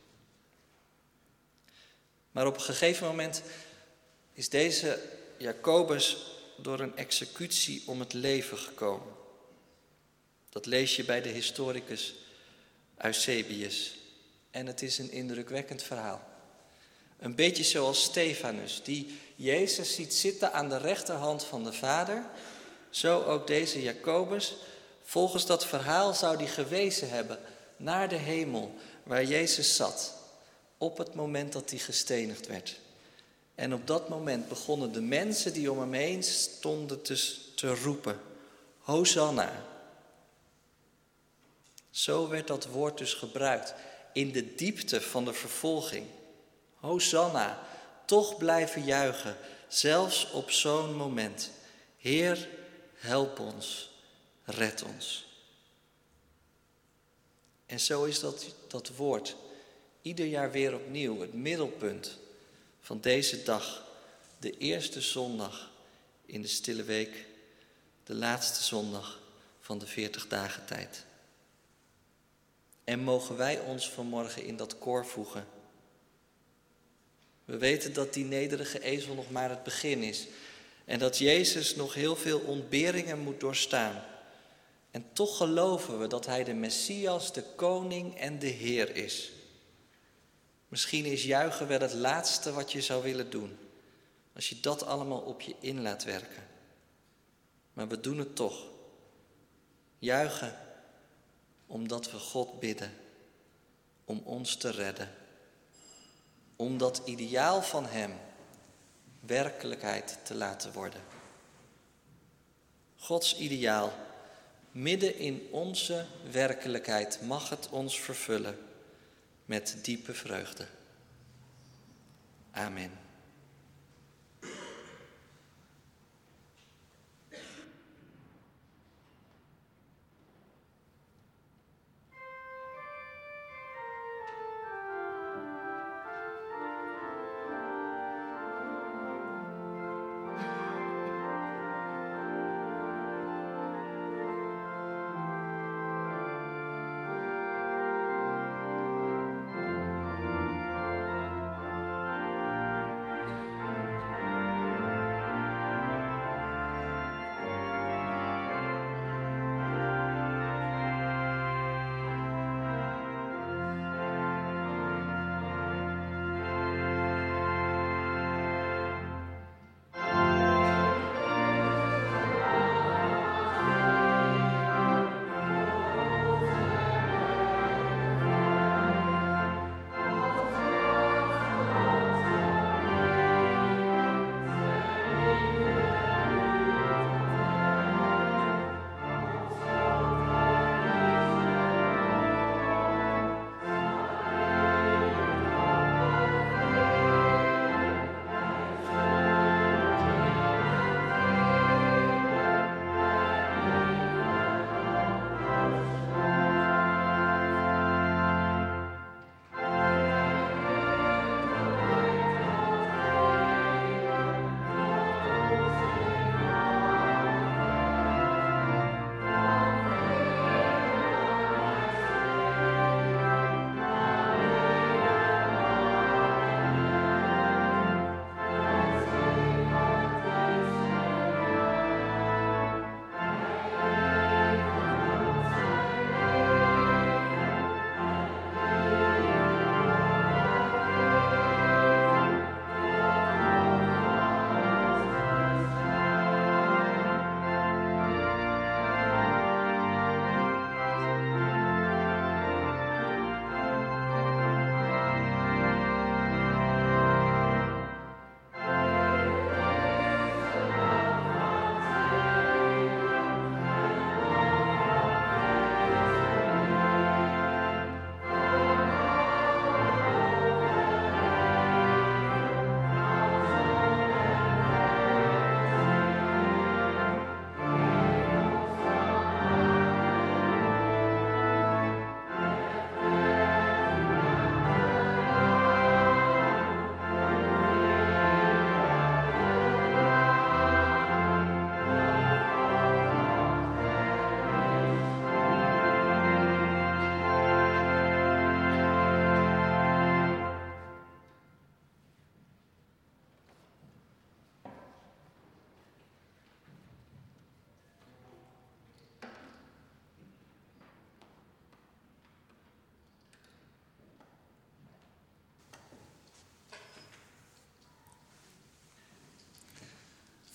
Maar op een gegeven moment is deze Jacobus door een executie om het leven gekomen. Dat lees je bij de historicus Eusebius. En het is een indrukwekkend verhaal. Een beetje zoals Stefanus, die Jezus ziet zitten aan de rechterhand van de Vader. Zo ook deze Jacobus. Volgens dat verhaal zou hij gewezen hebben naar de hemel waar Jezus zat. Op het moment dat hij gestenigd werd. En op dat moment begonnen de mensen die om hem heen stonden te roepen. Hosanna. Zo werd dat woord dus gebruikt in de diepte van de vervolging. Hosanna, toch blijven juichen, zelfs op zo'n moment. Heer, help ons, red ons. En zo is dat woord ieder jaar weer opnieuw het middelpunt van deze dag. De eerste zondag in de stille week, de laatste zondag van de 40 dagen tijd. En mogen wij ons vanmorgen in dat koor voegen. We weten dat die nederige ezel nog maar het begin is. En dat Jezus nog heel veel ontberingen moet doorstaan. En toch geloven we dat hij de Messias, de koning en de Heer is. Misschien is juichen wel het laatste wat je zou willen doen. Als je dat allemaal op je in laat werken. Maar we doen het toch. Juichen omdat we God bidden om ons te redden. Om dat ideaal van hem werkelijkheid te laten worden. Gods ideaal, midden in onze werkelijkheid, mag het ons vervullen met diepe vreugde. Amen.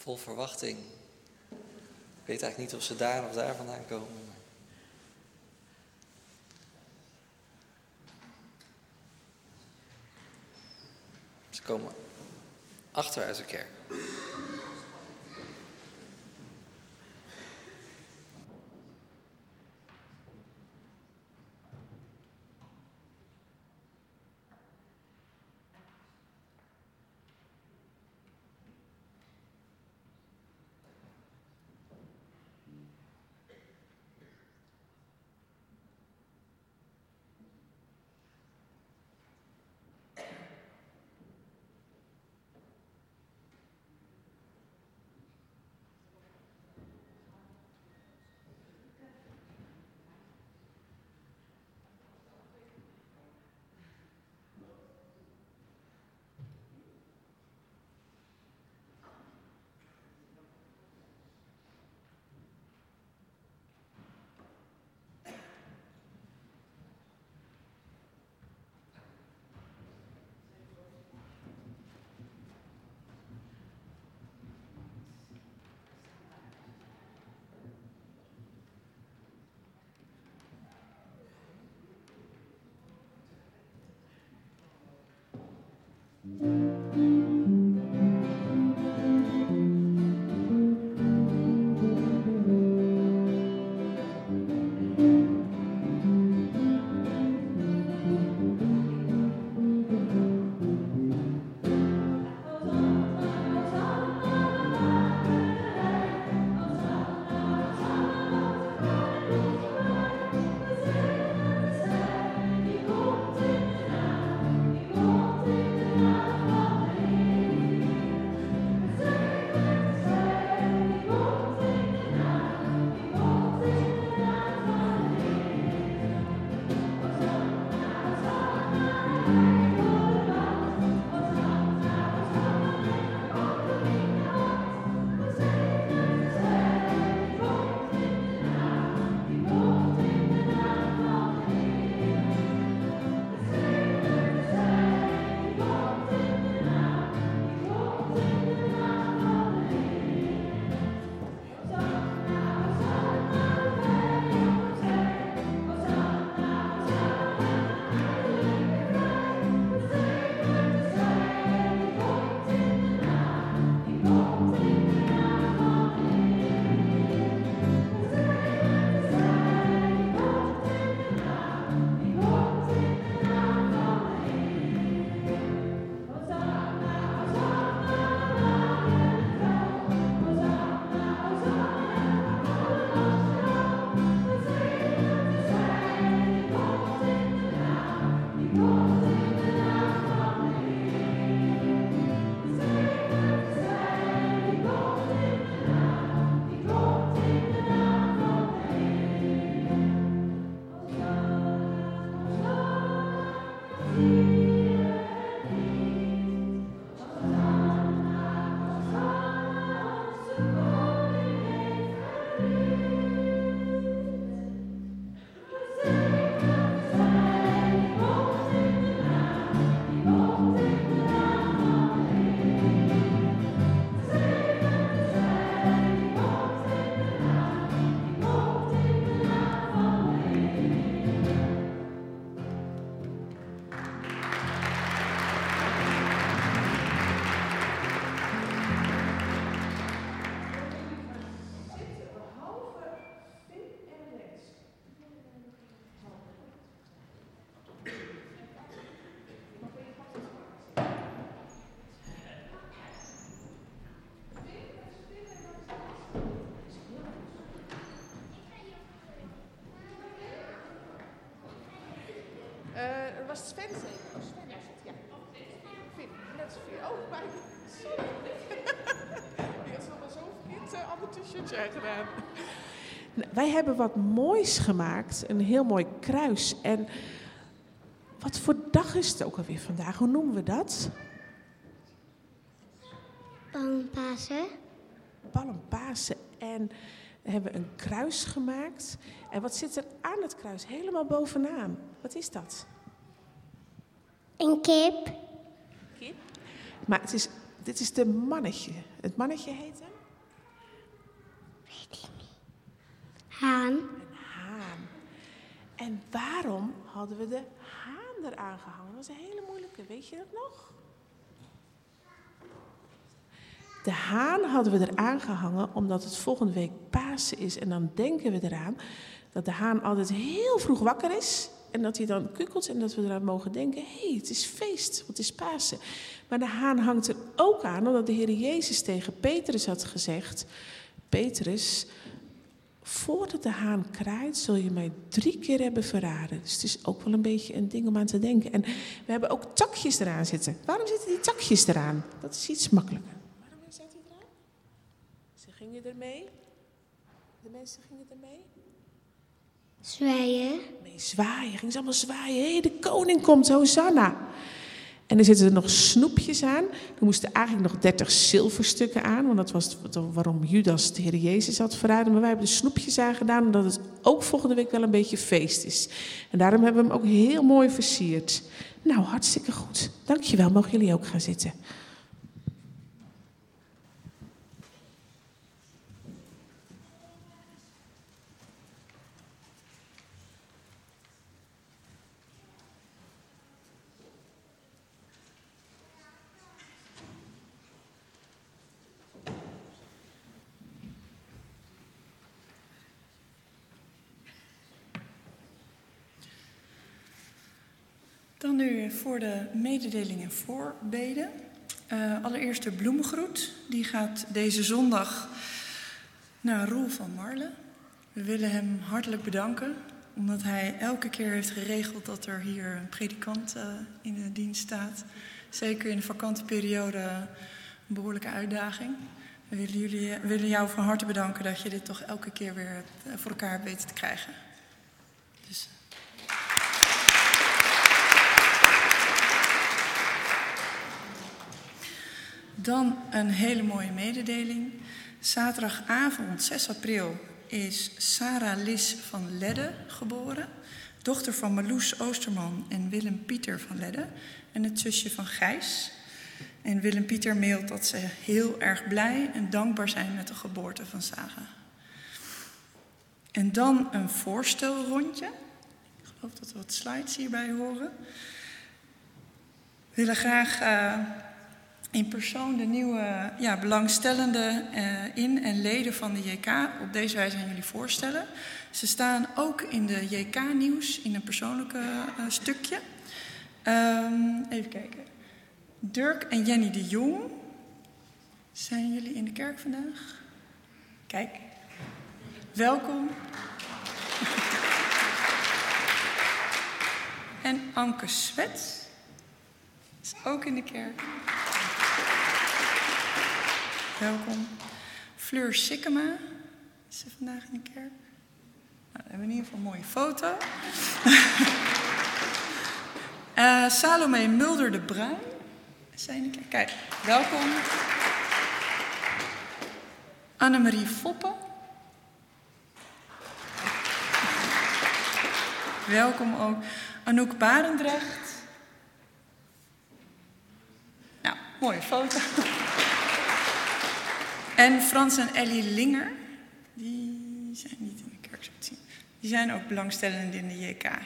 Vol verwachting. Ik weet eigenlijk niet of ze daar of daar vandaan komen. Ze komen achter uit de kerk. was Sven zeker? Oh, Sven was het, ja. Finn, net Sofie. Oh, maar sorry. Die had nog zo'n verkeerd ander t-shirtje aangedaan. Wij hebben wat moois gemaakt. Een heel mooi kruis. En wat voor dag is het ook alweer vandaag? Hoe noemen we dat? Palmpasen. Palmpasen. En we hebben een kruis gemaakt. En wat zit er aan het kruis? Helemaal bovenaan. Wat is dat? Een kip. Kip? Maar het is Dit is de mannetje. Het mannetje heet hem? Haan. Een haan. En waarom hadden we de haan eraan gehangen? Dat was een hele moeilijke, weet je dat nog? De haan hadden we eraan gehangen omdat het volgende week Pasen is. En dan denken we eraan dat de haan altijd heel vroeg wakker is. En dat hij dan kukkelt en dat we eraan mogen denken, hé, het is feest, want het is Pasen. Maar de haan hangt er ook aan omdat de Heer Jezus tegen Petrus had gezegd, Petrus, voordat de haan kraait, zul je mij 3 keer hebben verraden. Dus het is ook wel een beetje een ding om aan te denken. En we hebben ook takjes eraan zitten. Waarom zitten die takjes eraan? Dat is iets makkelijker. Waarom zit hij eraan? Ze gingen ermee. De mensen gingen ermee. Zwaaien. Nee, zwaaien. Gingen ze allemaal zwaaien. Hé, de koning komt, Hosanna. En er zitten er nog snoepjes aan. Er moesten eigenlijk nog 30 zilverstukken aan. Want dat was waarom Judas de Heer Jezus had verraden. Maar wij hebben er snoepjes aan gedaan. Omdat het ook volgende week wel een beetje feest is. En daarom hebben we hem ook heel mooi versierd. Nou, hartstikke goed. Dankjewel. Mogen jullie ook gaan zitten. Dan nu voor de mededeling en voorbeden. Allereerst de bloemengroet. Die gaat deze zondag naar Roel van Marle. We willen hem hartelijk bedanken. Omdat hij elke keer heeft geregeld dat er hier een predikant in de dienst staat. Zeker in de vakante periode een behoorlijke uitdaging. We willen jou van harte bedanken dat je dit toch elke keer weer voor elkaar hebt weten te krijgen. Dus... Dan een hele mooie mededeling. Zaterdagavond 6 april is Sarah Lis van Ledde geboren. Dochter van Marloes Oosterman en Willem Pieter van Ledde. En het zusje van Gijs. En Willem Pieter mailt dat ze heel erg blij en dankbaar zijn met de geboorte van Sarah. En dan een voorstelrondje. Ik geloof dat we wat slides hierbij horen. We willen graag... in persoon de nieuwe belangstellenden in en leden van de JK op deze wijze aan jullie voorstellen. Ze staan ook in de JK-nieuws in een persoonlijke stukje. Even kijken. Dirk en Jenny de Jong. Zijn jullie in de kerk vandaag? Kijk. Welkom. En Anke Swet is ook in de kerk. Welkom. Fleur Sikkema is ze vandaag in de kerk. Nou, dan hebben we in ieder geval een mooie foto. Salome Mulder de Bruin is zij in de kerk. Kijk, welkom. Annemarie Foppen. Welkom ook. Anouk Barendrecht. Nou, mooie foto. En Frans en Ellie Linger, die zijn niet in de kerk zo te zien. Die zijn ook belangstellend in de JK. Het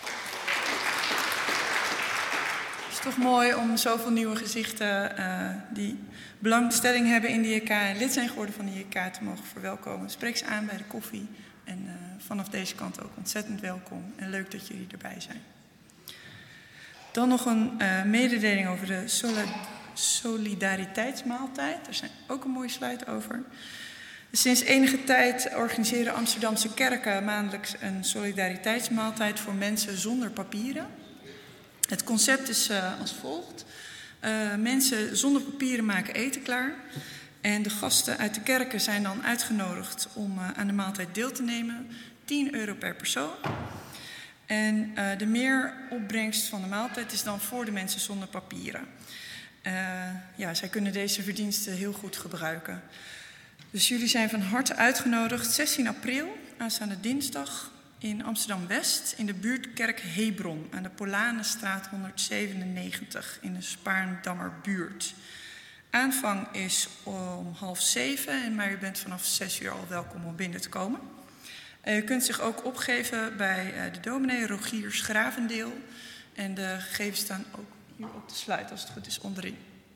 is toch mooi om zoveel nieuwe gezichten die belangstelling hebben in de JK en lid zijn geworden van de JK te mogen verwelkomen. Spreek ze aan bij de koffie en vanaf deze kant ook ontzettend welkom en leuk dat jullie erbij zijn. Dan nog een mededeling over de solidariteitsmaaltijd. Daar zijn ook een mooie slide over. Sinds enige tijd organiseren Amsterdamse kerken maandelijks een solidariteitsmaaltijd voor mensen zonder papieren. Het concept is als volgt. Mensen zonder papieren maken eten klaar. En de gasten uit de kerken zijn dan uitgenodigd om aan de maaltijd deel te nemen. €10 per persoon. En de meeropbrengst van de maaltijd is dan voor de mensen zonder papieren. Zij kunnen deze verdiensten heel goed gebruiken. Dus jullie zijn van harte uitgenodigd 16 april, aanstaande dinsdag, in Amsterdam-West, in de buurtkerk Hebron, aan de Polanenstraat 197 in de Spaarndammer buurt. Aanvang is om 6:30, maar u bent vanaf 6:00 al welkom om binnen te komen. U kunt zich ook opgeven bij de dominee Rogier Schravendeel. En de gegevens staan ook hier op de slide, als het goed is, onderin.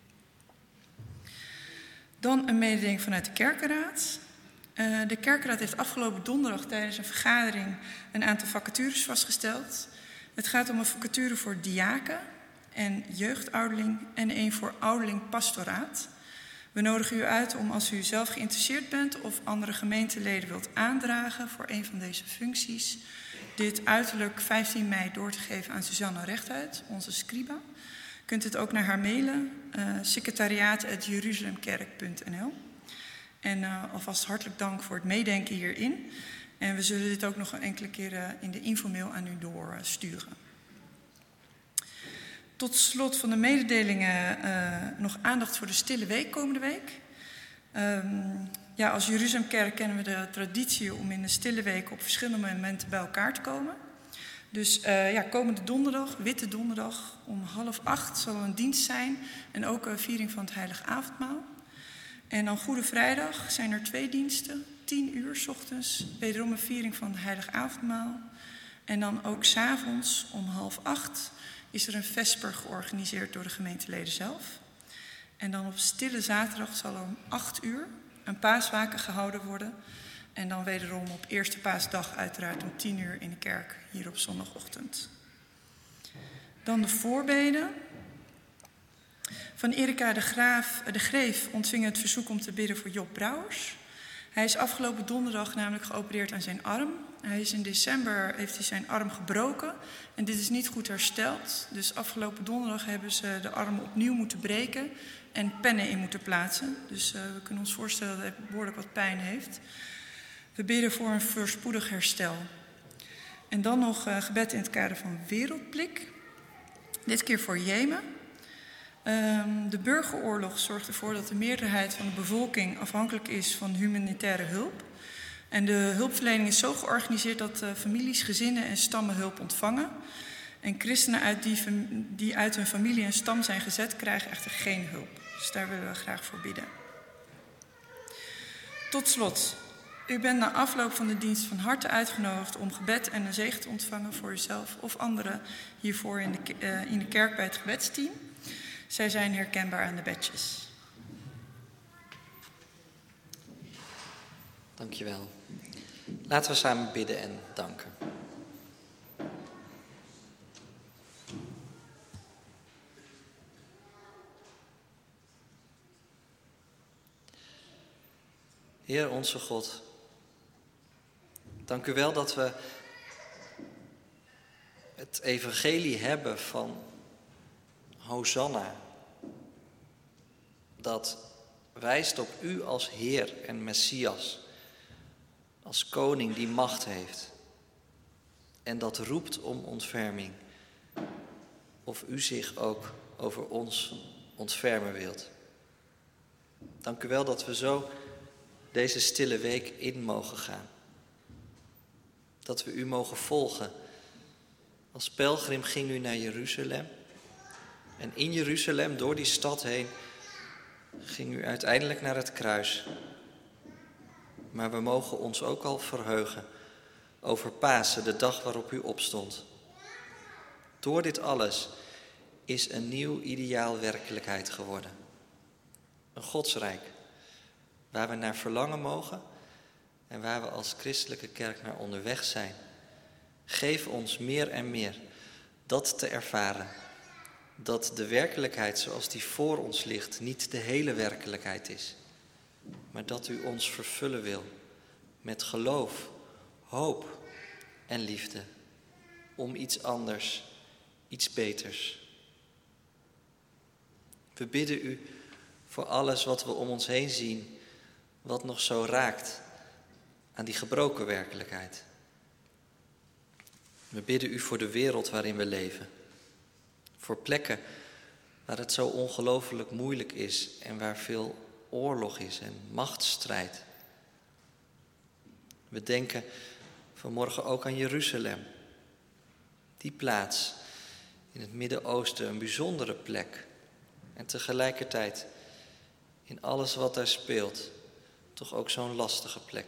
Dan een mededeling vanuit de kerkenraad. De kerkenraad heeft afgelopen donderdag tijdens een vergadering een aantal vacatures vastgesteld. Het gaat om een vacature voor diaken en jeugdouderling en een voor ouderling pastoraat. We nodigen u uit om, als u zelf geïnteresseerd bent of andere gemeenteleden wilt aandragen voor een van deze functies, dit uiterlijk 15 mei door te geven aan Suzanne Rechtuit, onze scriba. U kunt het ook naar haar mailen, secretariaat@jeruzalemkerk.nl. En alvast hartelijk dank voor het meedenken hierin. En we zullen dit ook nog een enkele keer in de infomail aan u doorsturen. Tot slot van de mededelingen nog aandacht voor de Stille Week komende week. Als Jeruzalemkerk kennen we de traditie om in de Stille Week op verschillende momenten bij elkaar te komen. Dus komende donderdag, Witte Donderdag, om 7:30 zal er een dienst zijn en ook een viering van het Heilige Avondmaal. En dan Goede Vrijdag zijn er 2 diensten, 10:00 's ochtends, wederom een viering van het Heilige Avondmaal. En dan ook 's avonds om 7:30 is er een vesper georganiseerd door de gemeenteleden zelf. En dan op Stille Zaterdag zal er om 8:00 een paaswaken gehouden worden. En dan wederom op Eerste Paasdag uiteraard om 10:00 in de kerk, hier op zondagochtend. Dan de voorbeden. Van Erika de Greef ontving het verzoek om te bidden voor Job Brouwers. Hij is afgelopen donderdag namelijk geopereerd aan zijn arm. In december heeft hij zijn arm gebroken en dit is niet goed hersteld. Dus afgelopen donderdag hebben ze de arm opnieuw moeten breken en pennen in moeten plaatsen. Dus we kunnen ons voorstellen dat hij behoorlijk wat pijn heeft. We bidden voor een voorspoedig herstel. En dan nog gebed in het kader van Wereldblik. Dit keer voor Jemen. De burgeroorlog zorgt ervoor dat de meerderheid van de bevolking afhankelijk is van humanitaire hulp. En de hulpverlening is zo georganiseerd dat families, gezinnen en stammen hulp ontvangen. En christenen die uit hun familie en stam zijn gezet, krijgen echter geen hulp. Dus daar willen we graag voor bidden. Tot slot, u bent na afloop van de dienst van harte uitgenodigd om gebed en een zegen te ontvangen voor uzelf of anderen hiervoor in de kerk bij het gebedsteam. Zij zijn herkenbaar aan de badges. Dankjewel. Laten we samen bidden en danken. Heer onze God, dank u wel dat we het evangelie hebben van Hosanna. Dat wijst op u als Heer en Messias, als koning die macht heeft. En dat roept om ontferming. Of u zich ook over ons ontfermen wilt. Dank u wel dat we zo deze stille week in mogen gaan. Dat we u mogen volgen. Als pelgrim ging u naar Jeruzalem. En in Jeruzalem, door die stad heen, ging u uiteindelijk naar het kruis. Maar we mogen ons ook al verheugen over Pasen, de dag waarop u opstond. Door dit alles is een nieuw ideaal werkelijkheid geworden. Een godsrijk, waar we naar verlangen mogen en waar we als christelijke kerk naar onderweg zijn. Geef ons meer en meer dat te ervaren. Dat de werkelijkheid zoals die voor ons ligt niet de hele werkelijkheid is. Maar dat u ons vervullen wil met geloof, hoop en liefde. Om iets anders, iets beters. We bidden u voor alles wat we om ons heen zien, wat nog zo raakt aan die gebroken werkelijkheid. We bidden u voor de wereld waarin we leven. Voor plekken waar het zo ongelooflijk moeilijk is en waar veel oorlog is en machtsstrijd. We denken vanmorgen ook aan Jeruzalem. Die plaats in het Midden-Oosten, een bijzondere plek. En tegelijkertijd In alles wat daar speelt, toch ook zo'n lastige plek.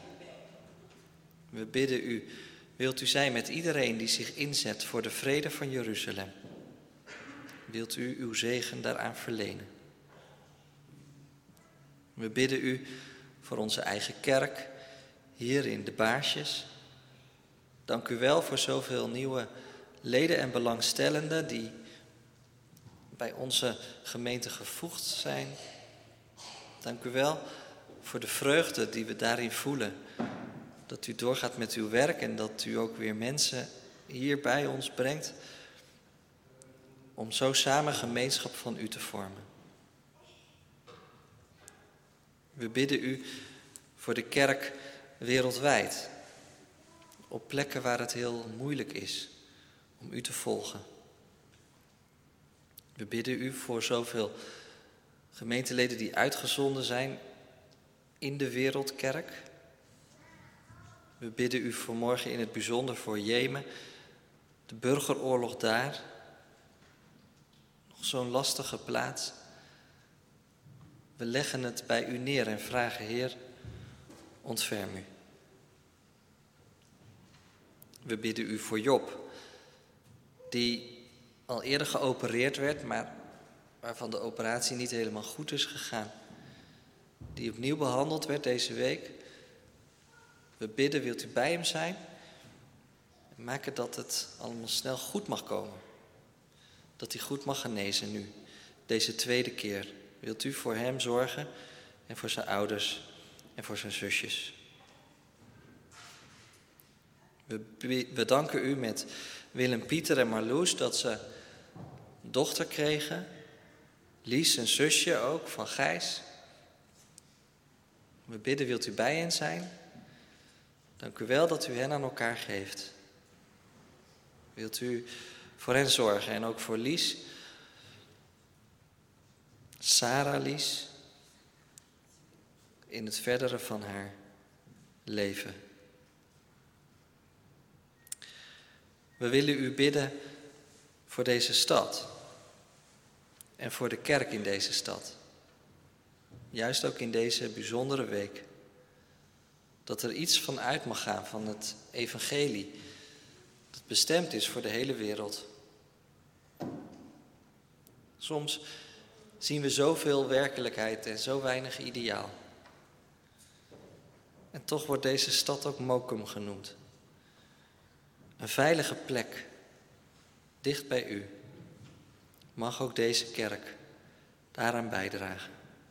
We bidden u, wilt u zijn met iedereen die zich inzet voor de vrede van Jeruzalem. Wilt u uw zegen daaraan verlenen. We bidden u voor onze eigen kerk, hier in de Baarsjes. Dank u wel voor zoveel nieuwe leden en belangstellenden die bij onze gemeente gevoegd zijn. Dank u wel voor de vreugde die we daarin voelen. Dat u doorgaat met uw werk en dat u ook weer mensen hier bij ons brengt. Om zo samen gemeenschap van u te vormen. We bidden u voor de kerk wereldwijd. Op plekken waar het heel moeilijk is om u te volgen. We bidden u voor zoveel gemeenteleden die uitgezonden zijn in de wereldkerk. We bidden u vanmorgen in het bijzonder voor Jemen, de burgeroorlog daar. Nog zo'n lastige plaats. We leggen het bij u neer en vragen, Heer, ontferm u. We bidden u voor Job, die al eerder geopereerd werd, maar waarvan de operatie niet helemaal goed is gegaan. Die opnieuw behandeld werd deze week. We bidden, wilt u bij hem zijn? En maken dat het allemaal snel goed mag komen. Dat hij goed mag genezen nu, deze tweede keer. Wilt u voor hem zorgen en voor zijn ouders en voor zijn zusjes. We danken u met Willem, Pieter en Marloes dat ze een dochter kregen. Lies, een zusje ook, van Gijs. We bidden, wilt u bij hen zijn? Dank u wel dat u hen aan elkaar geeft. Wilt u voor hen zorgen en ook voor Lies, Sarah Lies, in het verdere van haar leven. We willen u bidden voor deze stad en voor de kerk in deze stad. Juist ook in deze bijzondere week. Dat er iets van uit mag gaan van het evangelie dat bestemd is voor de hele wereld. Soms zien we zoveel werkelijkheid en zo weinig ideaal. En toch wordt deze stad ook Mokum genoemd. Een veilige plek, dicht bij u. Mag ook deze kerk daaraan bijdragen.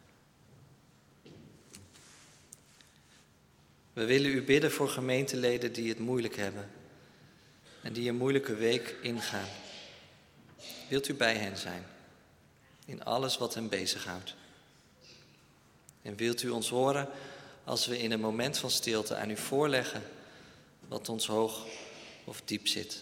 We willen u bidden voor gemeenteleden die het moeilijk hebben en die een moeilijke week ingaan. Wilt u bij hen zijn in alles wat hen bezighoudt? En wilt u ons horen als we in een moment van stilte aan u voorleggen wat ons hoog of diep zit?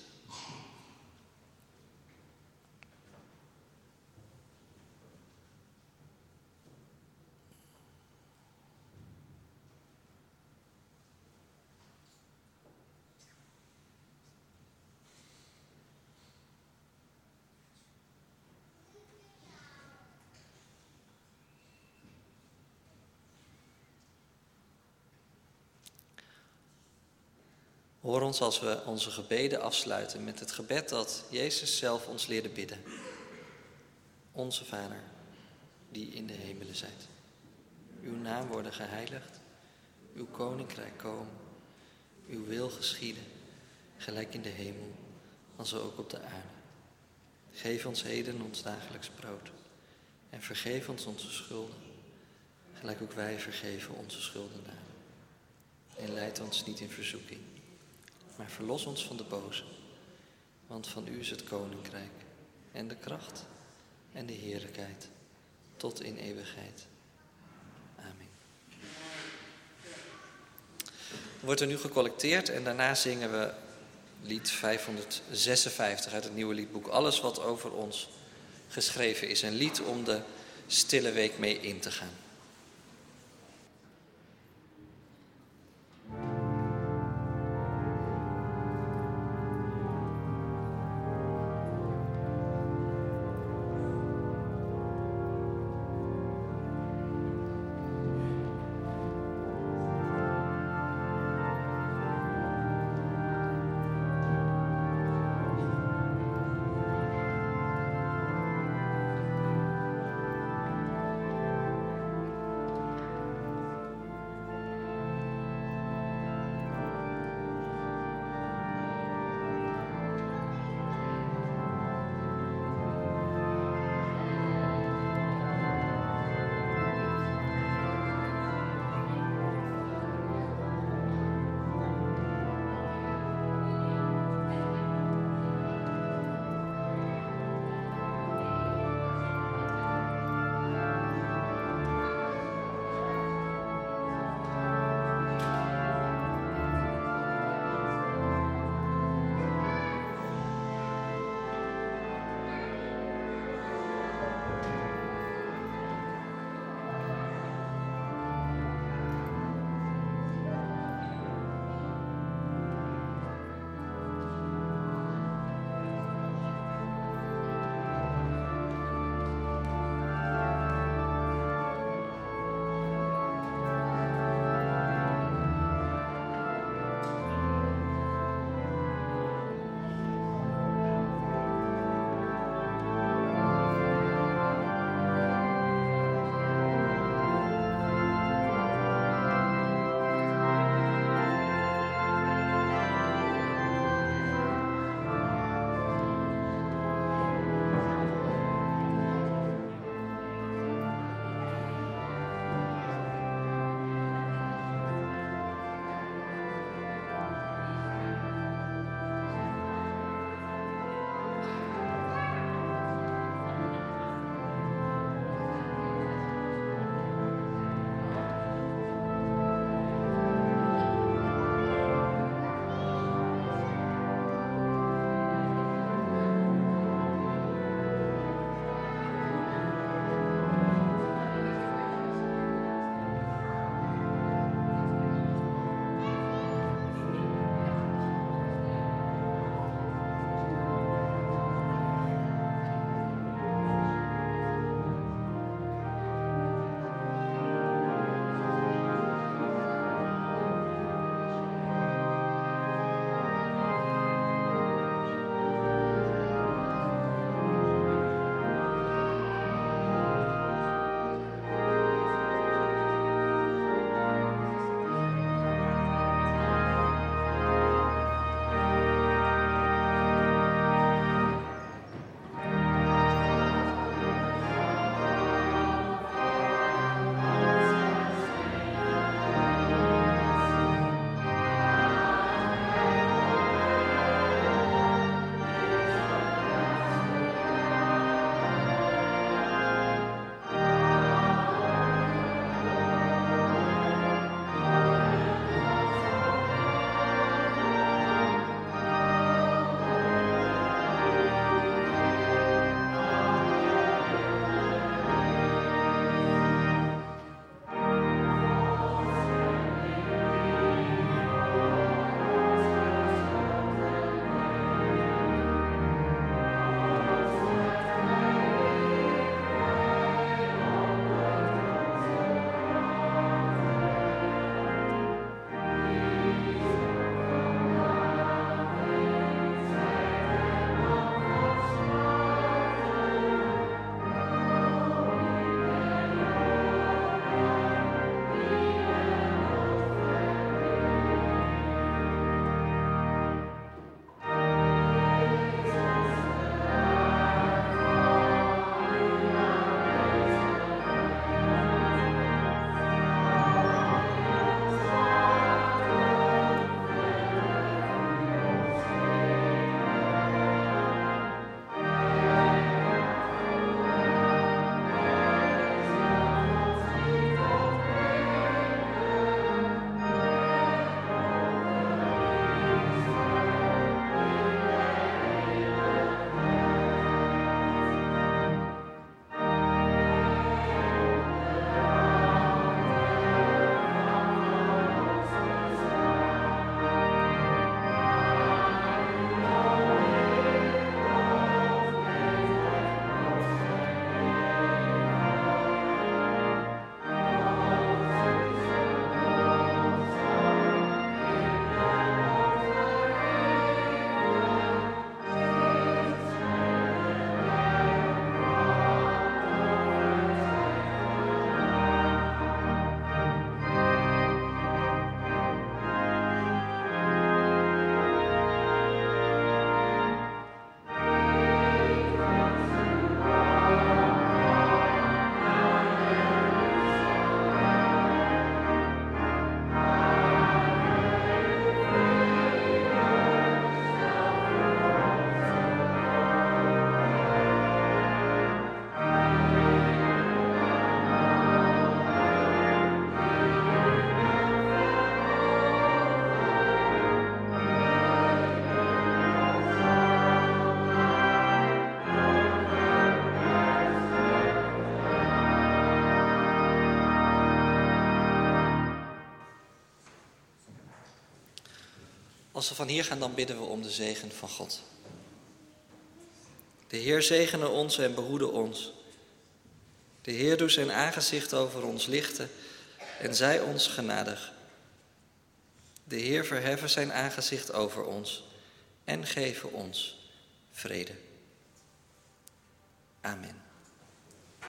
Hoor ons als we onze gebeden afsluiten met het gebed dat Jezus zelf ons leerde bidden. Onze Vader, die in de hemelen zijt. Uw naam worden geheiligd, uw koninkrijk komen, uw wil geschieden, gelijk in de hemel, als ook op de aarde. Geef ons heden ons dagelijks brood en vergeef ons onze schulden, gelijk ook wij vergeven onze schuldenaren. En leid ons niet in verzoeking, maar verlos ons van de boze. Want van u is het koninkrijk en de kracht en de heerlijkheid tot in eeuwigheid. Amen. Wordt er nu gecollecteerd en daarna zingen we lied 556 uit het nieuwe liedboek. Alles wat over ons geschreven is. Een lied om de stille week mee in te gaan. Als we van hier gaan, dan bidden we om de zegen van God. De Heer zegene ons en behoede ons. De Heer doet zijn aangezicht over ons lichten en zij ons genadig. De Heer verheffe zijn aangezicht over ons en geven ons vrede. Amen.